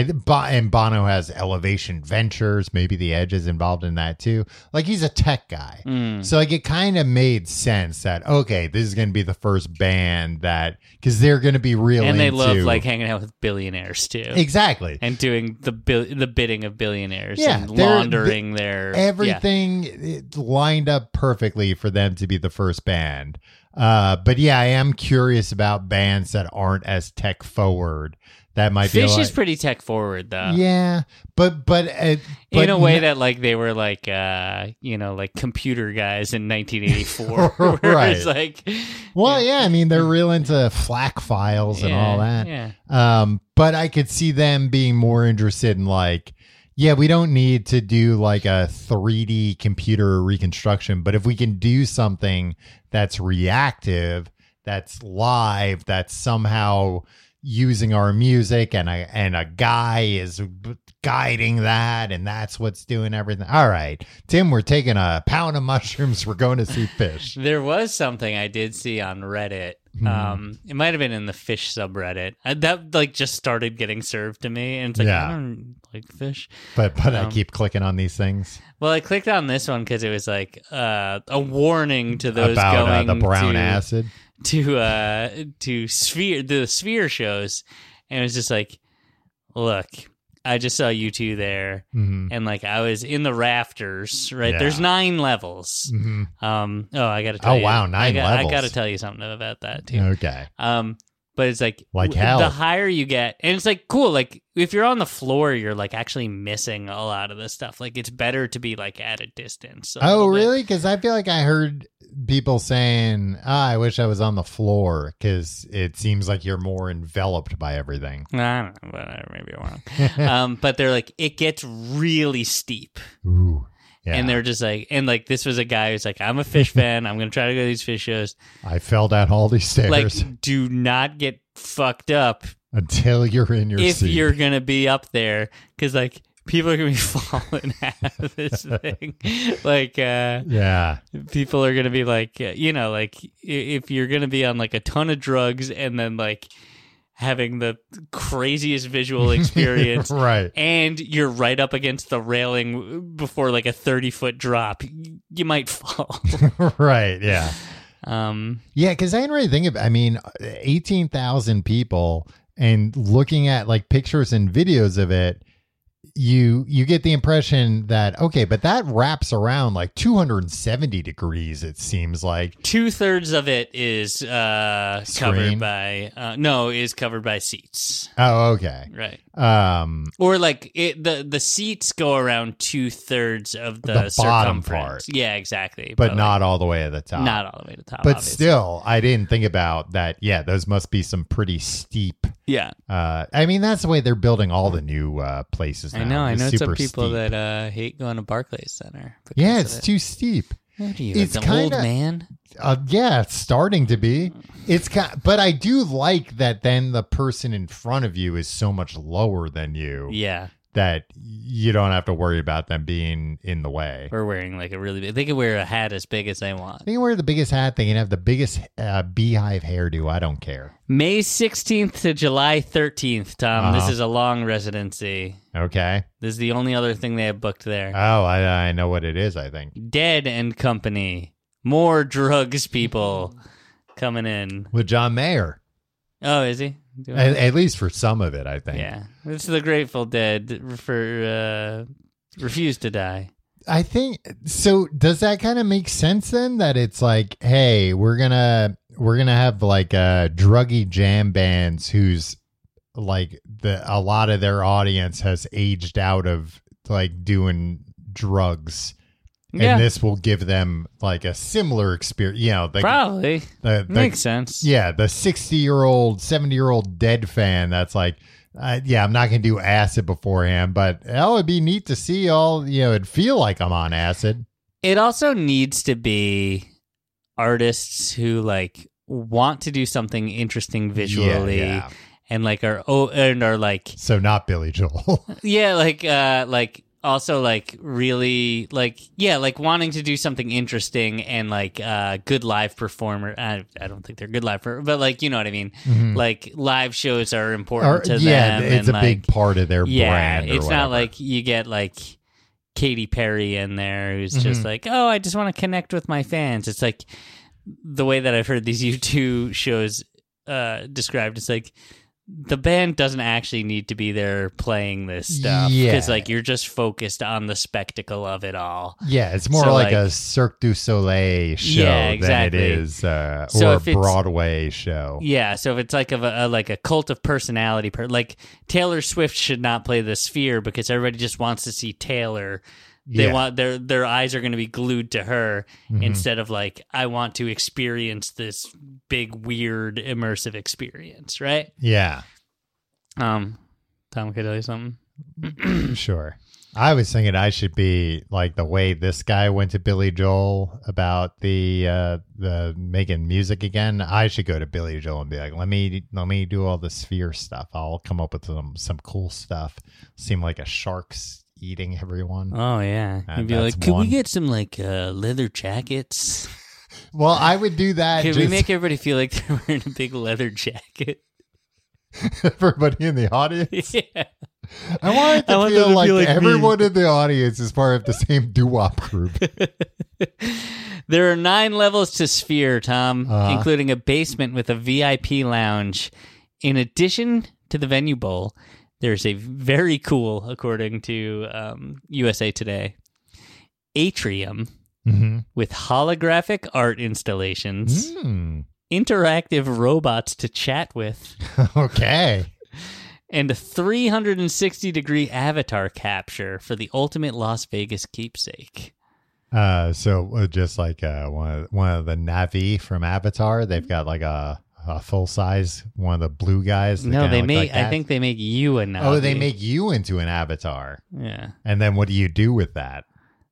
[SPEAKER 3] and Bono has Elevation Ventures. Maybe the Edge is involved in that too. Like he's a tech guy. So like it kind of made sense that, okay, this is going to be the first band that, because they're going to be real
[SPEAKER 4] and they
[SPEAKER 3] into,
[SPEAKER 4] love like hanging out with billionaires too.
[SPEAKER 3] Exactly.
[SPEAKER 4] And doing the bidding of billionaires and laundering their
[SPEAKER 3] everything. It lined up perfectly for them to be the first band. But yeah, I am curious about bands that aren't as tech forward. That might
[SPEAKER 4] Fish
[SPEAKER 3] be
[SPEAKER 4] is pretty tech forward though.
[SPEAKER 3] Yeah, but
[SPEAKER 4] in a way that like they were like you know, like computer guys in 1984.
[SPEAKER 3] Right.
[SPEAKER 4] It's like,
[SPEAKER 3] well, yeah, I mean they're real into FLAC files and all that.
[SPEAKER 4] Yeah.
[SPEAKER 3] But I could see them being more interested in like, yeah, we don't need to do like a 3D computer reconstruction, but if we can do something that's reactive, that's live, that's somehow using our music and a guy is guiding that, and that's what's doing everything. All right, Tim, we're taking a pound of mushrooms. We're going to see Fish.
[SPEAKER 4] There was something I did see on Reddit. It might have been in the Fish subreddit that like just started getting served to me, and it's like, I don't like Fish, but
[SPEAKER 3] I keep clicking on these things.
[SPEAKER 4] Well, I clicked on this one because it was like a warning to those
[SPEAKER 3] about
[SPEAKER 4] going
[SPEAKER 3] the brown acid
[SPEAKER 4] to the Sphere shows, and it was just like, look, I just saw U2 there, and like I was in the rafters, right? Yeah. There's 9 levels. I got to tell you.
[SPEAKER 3] Oh wow, 9 levels.
[SPEAKER 4] I got to tell you something about that too.
[SPEAKER 3] Okay.
[SPEAKER 4] But it's like
[SPEAKER 3] hell.
[SPEAKER 4] The higher you get, and it's like cool. Like if you're on the floor, you're like actually missing a lot of this stuff. Like it's better to be like at a distance.
[SPEAKER 3] Oh, really? Because I feel like I heard people saying, I wish I was on the floor because it seems like you're more enveloped by everything.
[SPEAKER 4] I don't know, whatever, maybe I'm wrong. But they're like, it gets really steep.
[SPEAKER 3] Ooh. Yeah.
[SPEAKER 4] And they're just like, and like this was a guy who's like, I'm a Fish fan. I'm going to try to go to these Fish shows.
[SPEAKER 3] I fell down all these stairs.
[SPEAKER 4] Like, do not get fucked up
[SPEAKER 3] until you're in your
[SPEAKER 4] seat. If you're going to be up there, because like people are going to be falling out of this thing. Like, people are going to be like, you know, like if you're going to be on like a ton of drugs and then like having the craziest visual experience,
[SPEAKER 3] right?
[SPEAKER 4] And you're right up against the railing before like a 30-foot drop, you might fall.
[SPEAKER 3] Right? Yeah. Because I didn't really think of. I mean, 18,000 people, and looking at like pictures and videos of it, you get the impression that, okay, but that wraps around like 270 degrees, it seems like.
[SPEAKER 4] 2/3 of it is covered by seats.
[SPEAKER 3] Oh, okay.
[SPEAKER 4] Right. Or like the seats go around 2/3 of the
[SPEAKER 3] bottom
[SPEAKER 4] circumference.
[SPEAKER 3] part.
[SPEAKER 4] Yeah, exactly.
[SPEAKER 3] But not all the way to the top.
[SPEAKER 4] Not all the way to the top.
[SPEAKER 3] But
[SPEAKER 4] obviously.
[SPEAKER 3] Still, I didn't think about that. Yeah, those must be some pretty steep.
[SPEAKER 4] Yeah.
[SPEAKER 3] I mean, that's the way they're building all the new places now.
[SPEAKER 4] I know some people
[SPEAKER 3] steep.
[SPEAKER 4] that hate going to Barclays Center.
[SPEAKER 3] Yeah, it's too steep.
[SPEAKER 4] What are you, it's an old man?
[SPEAKER 3] Yeah, it's starting to be. But I do like that then the person in front of you is so much lower than you.
[SPEAKER 4] Yeah.
[SPEAKER 3] That you don't have to worry about them being in the way.
[SPEAKER 4] Or wearing like a really big... They can wear a hat as big as they want.
[SPEAKER 3] They can wear the biggest hat. They can have the biggest beehive hairdo. I don't care.
[SPEAKER 4] May 16th to July 13th, Tom. This is a long residency.
[SPEAKER 3] Okay.
[SPEAKER 4] This is the only other thing they have booked there.
[SPEAKER 3] Oh, I know what it is, I think.
[SPEAKER 4] Dead and Company. More drugs people coming in.
[SPEAKER 3] With John Mayer.
[SPEAKER 4] Oh, is he?
[SPEAKER 3] At least for some of it, I think.
[SPEAKER 4] Yeah. It's the Grateful Dead for Refuse to Die.
[SPEAKER 3] I think so. Does that kind of make sense then? That it's like, hey, we're gonna have like druggy jam bands who's like a lot of their audience has aged out of like doing drugs, And this will give them like a similar experience. You know,
[SPEAKER 4] probably makes sense.
[SPEAKER 3] Yeah, the 60-year-old, 70-year-old dead fan that's like, yeah, I'm not going to do acid beforehand, but it would be neat to see all, you know, it'd feel like I'm on acid.
[SPEAKER 4] It also needs to be artists who like want to do something interesting visually and like are like,
[SPEAKER 3] so not Billy Joel.
[SPEAKER 4] Yeah, like also like really like wanting to do something interesting and like good live performer. I don't think they're good live but like, you know what I mean.
[SPEAKER 3] Mm-hmm.
[SPEAKER 4] Like live shows are important to them.
[SPEAKER 3] Yeah, it's
[SPEAKER 4] and
[SPEAKER 3] a big part of their brand.
[SPEAKER 4] Yeah, it's not like you get like Katy Perry in there who's just like, oh, I just want to connect with my fans. It's like the way that I've heard these U2 shows described. It's like the band doesn't actually need to be there playing this stuff because like you're just focused on the spectacle of it all.
[SPEAKER 3] Yeah, it's more like a Cirque du Soleil show than it is or a Broadway show.
[SPEAKER 4] Yeah, so if it's like a cult of personality, like Taylor Swift should not play the Sphere because everybody just wants to see Taylor. They want their eyes are going to be glued to her instead of like, I want to experience this big, weird, immersive experience, right?
[SPEAKER 3] Yeah.
[SPEAKER 4] Tom, can I tell you something?
[SPEAKER 3] Sure. I was thinking I should be like the way this guy went to Billy Joel about the making music again. I should go to Billy Joel and be like, let me do all the Sphere stuff. I'll come up with some cool stuff. Seem like a shark's eating everyone.
[SPEAKER 4] Oh yeah, you'd be like, could we get some like leather jackets?
[SPEAKER 3] Well, I would do that.
[SPEAKER 4] Could we make everybody feel like they're wearing a big leather jacket?
[SPEAKER 3] Everybody in the audience.
[SPEAKER 4] Yeah,
[SPEAKER 3] I want it to feel like everyone in the audience is part of the same doo-wop group.
[SPEAKER 4] There are 9 levels to Sphere, Tom, including a basement with a VIP lounge. In addition to the venue bowl, there's a very cool, according to USA Today, atrium with holographic art installations, interactive robots to chat with.
[SPEAKER 3] Okay.
[SPEAKER 4] And a 360-degree avatar capture for the ultimate Las Vegas keepsake.
[SPEAKER 3] So just like one of the Na'vi from Avatar, they've got like a full size one of the blue guys.
[SPEAKER 4] No, they make. Like I think they make you a Na'vi.
[SPEAKER 3] Oh, they make you into an avatar.
[SPEAKER 4] Yeah.
[SPEAKER 3] And then what do you do with that?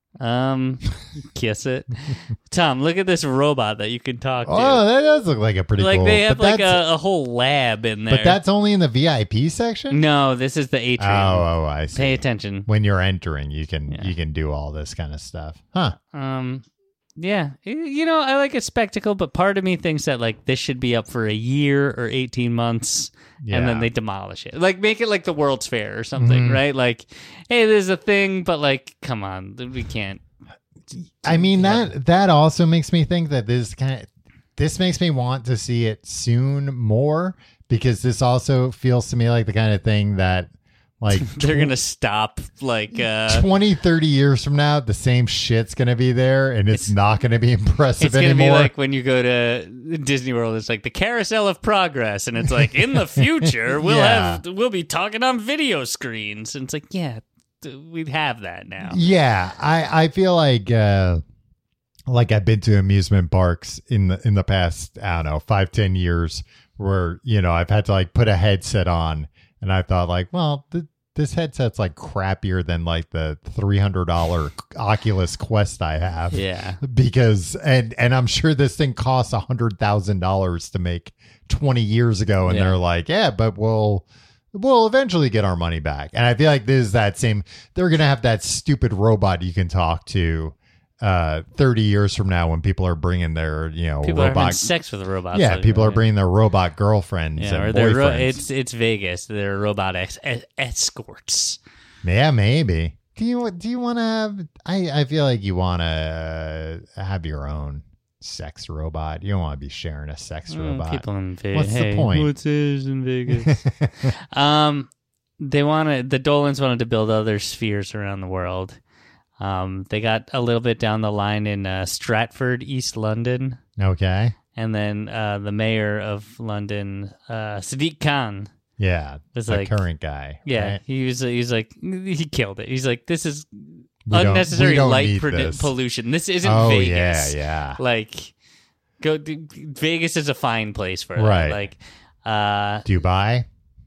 [SPEAKER 4] Kiss it. Tom, look at this robot that you can talk to.
[SPEAKER 3] Oh, that does look like a pretty cool.
[SPEAKER 4] Like they have like a whole lab in there.
[SPEAKER 3] But that's only in the VIP section?
[SPEAKER 4] No, this is the atrium.
[SPEAKER 3] Oh, I see.
[SPEAKER 4] Pay attention.
[SPEAKER 3] When you're entering, you can do all this kind of stuff. Huh.
[SPEAKER 4] Yeah. You know, I like a spectacle, but part of me thinks that like this should be up for a year or 18 months. Yeah. And then they demolish it. Like, make it like the World's Fair or something, right? Like, hey, there's a thing, but like, come on, we can't.
[SPEAKER 3] I mean, that also makes me think that this makes me want to see it soon more, because this also feels to me like the kind of thing that, like,
[SPEAKER 4] they're going to stop, like,
[SPEAKER 3] 20, 30 years from now, the same shit's going to be there, and it's not going to be impressive anymore. It's going to be
[SPEAKER 4] like when you go to Disney World, it's like the Carousel of Progress, and it's like, in the future, we'll be talking on video screens. And it's like, yeah, we'd have that now.
[SPEAKER 3] Yeah, I feel like I've been to amusement parks in the past, I don't know, 5-10 years, where, you know, I've had to like put a headset on. And I thought, like, well, this headset's like crappier than like the $300 Oculus Quest I have.
[SPEAKER 4] Yeah.
[SPEAKER 3] Because and I'm sure this thing costs $100,000 to make 20 years ago, and they're like, yeah, but we'll eventually get our money back. And I feel like this is that same. They're gonna have that stupid robot you can talk to 30 years from now, when people are bringing their, you know,
[SPEAKER 4] people
[SPEAKER 3] robot
[SPEAKER 4] are having sex with robots.
[SPEAKER 3] Yeah, people are bringing their robot girlfriends and boyfriends.
[SPEAKER 4] It's Vegas. They're robot escorts.
[SPEAKER 3] Yeah, maybe. Do you want to have? I feel like you want to have your own sex robot. You don't want to be sharing a sex robot.
[SPEAKER 4] People in Vegas.
[SPEAKER 3] What's the point?
[SPEAKER 4] What's in Vegas? The Dolans wanted to build other spheres around the world. They got a little bit down the line in Stratford, East London.
[SPEAKER 3] Okay.
[SPEAKER 4] And then the mayor of London, Sadiq Khan.
[SPEAKER 3] Yeah,
[SPEAKER 4] was
[SPEAKER 3] the
[SPEAKER 4] like,
[SPEAKER 3] current guy.
[SPEAKER 4] Yeah,
[SPEAKER 3] right?
[SPEAKER 4] he was like, he killed it. He's like, this is unnecessary
[SPEAKER 3] don't
[SPEAKER 4] light
[SPEAKER 3] need this.
[SPEAKER 4] pollution. This isn't
[SPEAKER 3] Oh,
[SPEAKER 4] Vegas.
[SPEAKER 3] yeah.
[SPEAKER 4] Like, Vegas is a fine place for
[SPEAKER 3] Right.
[SPEAKER 4] that. Like,
[SPEAKER 3] Dubai.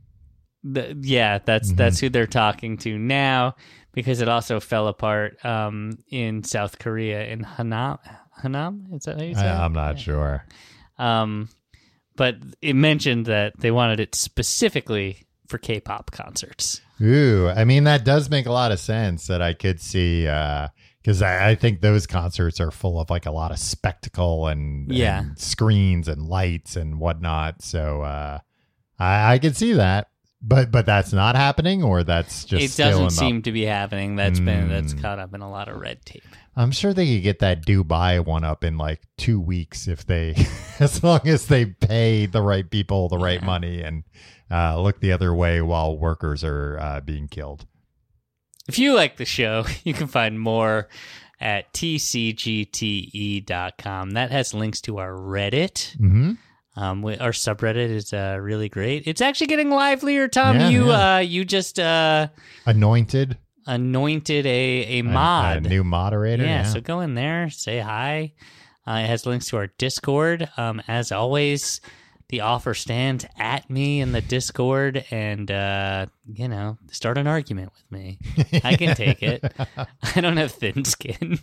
[SPEAKER 4] That's who they're talking to now, because it also fell apart in South Korea in Hanam. Is that how you say it?
[SPEAKER 3] I'm not sure.
[SPEAKER 4] But it mentioned that they wanted it specifically for K-pop concerts.
[SPEAKER 3] Ooh, I mean, that does make a lot of sense that I could see, because I think those concerts are full of like a lot of spectacle and screens and lights and whatnot. So I could see that. But that's not happening, or that's just
[SPEAKER 4] it doesn't seem to be happening. That's caught up in a lot of red tape.
[SPEAKER 3] I'm sure they could get that Dubai one up in like 2 weeks if they, as long as they pay the right people the right money and look the other way while workers are being killed.
[SPEAKER 4] If you like the show, you can find more at tcgte.com. That has links to our Reddit.
[SPEAKER 3] Mm-hmm.
[SPEAKER 4] Our subreddit is really great. It's actually getting livelier, Tom. You just
[SPEAKER 3] anointed
[SPEAKER 4] a mod,
[SPEAKER 3] a new moderator.
[SPEAKER 4] Yeah, so go in there, say hi. It has links to our Discord. As always, the offer stands at me in the Discord, and start an argument with me. I can take it. I don't have thin skin.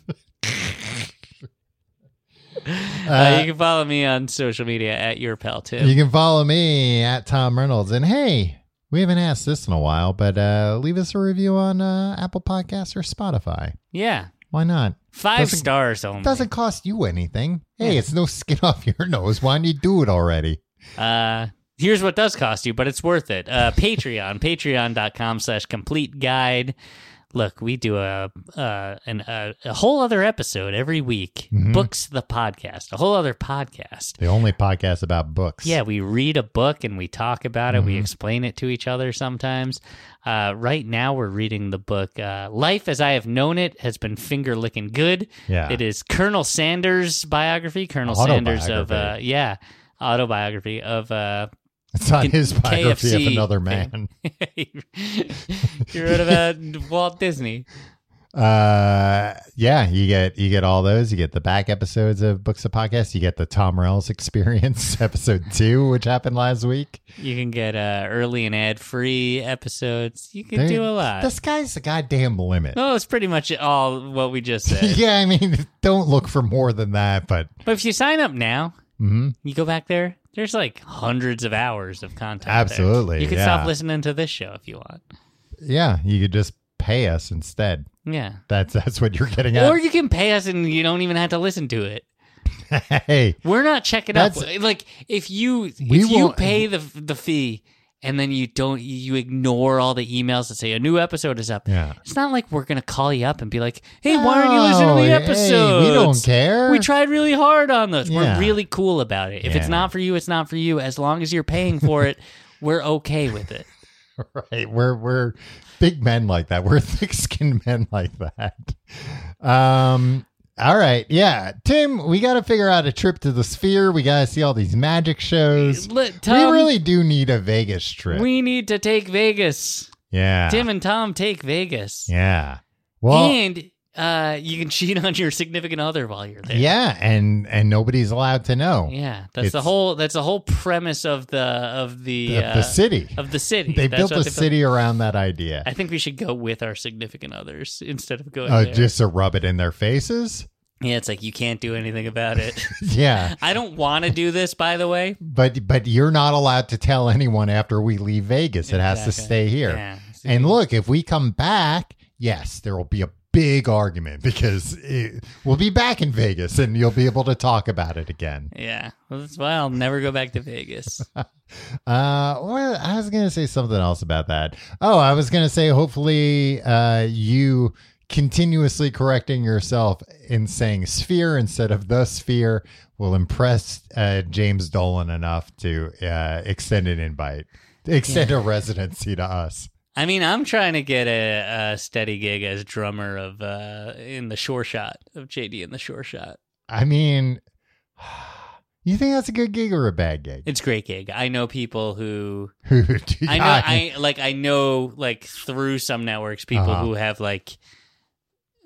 [SPEAKER 4] You can follow me on social media at your pal Tim.
[SPEAKER 3] You can follow me at Tom Reynolds. And hey, we haven't asked this in a while, but leave us a review on Apple Podcasts or Spotify.
[SPEAKER 4] Yeah.
[SPEAKER 3] Why not?
[SPEAKER 4] 5 stars only.
[SPEAKER 3] Doesn't cost you anything. Hey, it's no skin off your nose. Why don't you do it already?
[SPEAKER 4] Here's what does cost you, but it's worth it. Patreon.com/complete guide. Look, we do a whole other episode every week.
[SPEAKER 3] Mm-hmm.
[SPEAKER 4] Books the podcast, a whole other podcast.
[SPEAKER 3] The only podcast about books.
[SPEAKER 4] Yeah, we read a book and we talk about it. We explain it to each other sometimes. Right now, we're reading the book "Life as I Have Known It" has been finger licking good.
[SPEAKER 3] Yeah,
[SPEAKER 4] it is Colonel Sanders' biography. Colonel Sanders of autobiography of.
[SPEAKER 3] It's not his biography
[SPEAKER 4] KFC
[SPEAKER 3] of another man.
[SPEAKER 4] You read about Walt Disney.
[SPEAKER 3] You get all those. You get the back episodes of Books of Podcasts. You get the Tom Reynolds Experience episode 2, which happened last week.
[SPEAKER 4] You can get early and ad-free episodes. You can do a lot.
[SPEAKER 3] The sky's the goddamn limit.
[SPEAKER 4] Oh, it's pretty much all what we just said.
[SPEAKER 3] Yeah, I mean, don't look for more than that. But
[SPEAKER 4] if you sign up now, you go back there. There's like hundreds of hours of content.
[SPEAKER 3] Absolutely.
[SPEAKER 4] There. You can stop listening to this show if you want.
[SPEAKER 3] Yeah, you could just pay us instead.
[SPEAKER 4] Yeah.
[SPEAKER 3] That's what you're getting at.
[SPEAKER 4] Or you can pay us and you don't even have to listen to it.
[SPEAKER 3] Hey.
[SPEAKER 4] We're not checking up. Like if you pay the fee and then you ignore all the emails that say a new episode is up.
[SPEAKER 3] Yeah.
[SPEAKER 4] It's not like we're going to call you up and be like, hey, why aren't you listening to the episode?
[SPEAKER 3] We don't care.
[SPEAKER 4] We tried really hard on this.
[SPEAKER 3] Yeah.
[SPEAKER 4] We're really cool about it. If it's not for you, it's not for you. As long as you're paying for it, we're okay with it.
[SPEAKER 3] Right. We're big men like that. We're thick-skinned men like that. All right. Yeah. Tim, we got to figure out a trip to the Sphere. We got to see all these magic shows.
[SPEAKER 4] Tom,
[SPEAKER 3] we really do need a Vegas trip.
[SPEAKER 4] We need to take Vegas.
[SPEAKER 3] Yeah.
[SPEAKER 4] Tim and Tom take Vegas.
[SPEAKER 3] Yeah. Well,
[SPEAKER 4] and you can cheat on your significant other while you're there.
[SPEAKER 3] Yeah, and nobody's allowed to know.
[SPEAKER 4] Yeah. That's the whole premise of the
[SPEAKER 3] city.
[SPEAKER 4] Of the city.
[SPEAKER 3] They built a city around that idea.
[SPEAKER 4] I think we should go with our significant others instead of going there.
[SPEAKER 3] Just to rub it in their faces?
[SPEAKER 4] Yeah, it's like you can't do anything about it.
[SPEAKER 3] Yeah.
[SPEAKER 4] I don't want to do this, by the way.
[SPEAKER 3] But you're not allowed to tell anyone after we leave Vegas. It has to stay here.
[SPEAKER 4] Yeah.
[SPEAKER 3] And look, if we come back, yes, there will be a big argument because we'll be back in Vegas and you'll be able to talk about it again.
[SPEAKER 4] Yeah. Well, that's why I'll never go back to Vegas.
[SPEAKER 3] Well, I was going to say something else about that. Oh, I was going to say, hopefully you continuously correcting yourself in saying Sphere instead of the Sphere will impress James Dolan enough to extend an invite, extend a residency to us.
[SPEAKER 4] I mean, I'm trying to get a steady gig as drummer of in the Sure Shot of JD in the Sure Shot.
[SPEAKER 3] I mean, you think that's a good gig or a bad gig?
[SPEAKER 4] It's a great gig. I know people who
[SPEAKER 3] I
[SPEAKER 4] know through some networks people who have like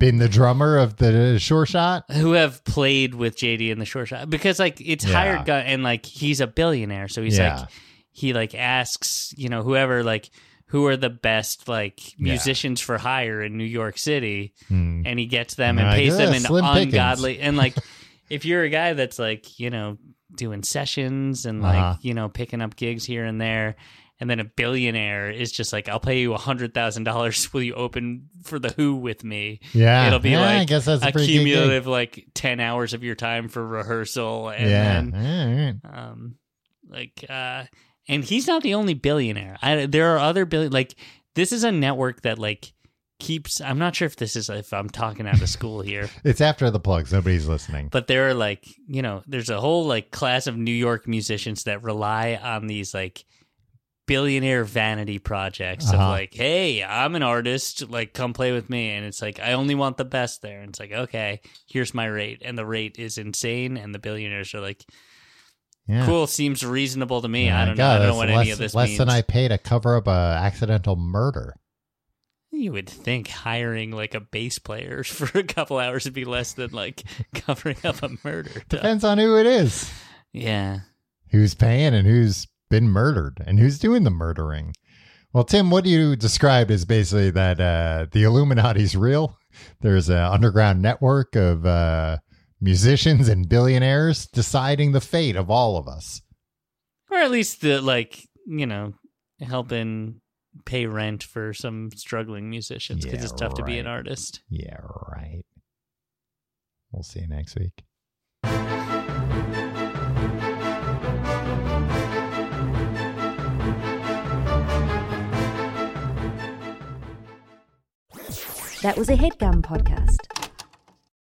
[SPEAKER 3] been the drummer of the Sure Shot,
[SPEAKER 4] who have played with JD in the Sure Shot, because like it's hired guy, and like he's a billionaire, so he's like he like asks, you know, whoever, like, who are the best like musicians for hire in New York City, and he gets them and pays them an ungodly and like if you're a guy that's like, you know, doing sessions and like, you know, picking up gigs here and there, and then a billionaire is just like, I'll pay you $100,000. Will you open for the Who with me?
[SPEAKER 3] Yeah,
[SPEAKER 4] it'll be like
[SPEAKER 3] I guess that's a
[SPEAKER 4] cumulative like 10 hours of your time for rehearsal, and then and he's not the only billionaire. There are other like this is a network that like keeps. I'm not sure if I'm talking out of school here.
[SPEAKER 3] It's after the plugs. Nobody's listening.
[SPEAKER 4] But there are like, you know, there's a whole like class of New York musicians that rely on these like billionaire vanity projects of like, hey, I'm an artist, like come play with me, and it's like I only want the best there, and it's like, okay, here's my rate, and the rate is insane, and the billionaires are like, cool, seems reasonable to me. I don't know what any of this means.
[SPEAKER 3] Less than I pay to cover up a accidental murder.
[SPEAKER 4] You would think hiring like a bass player for a couple hours would be less than like covering up a murder.
[SPEAKER 3] Depends on who it is.
[SPEAKER 4] Yeah.
[SPEAKER 3] Who's paying and who's been murdered and who's doing the murdering. Well, Tim, what you described is basically that the Illuminati's real. There's an underground network of musicians and billionaires deciding the fate of all of us.
[SPEAKER 4] Or at least the, like, you know, helping pay rent for some struggling musicians because it's tough to be an artist.
[SPEAKER 3] Yeah, right. We'll see you next week.
[SPEAKER 6] That was a HeadGum podcast.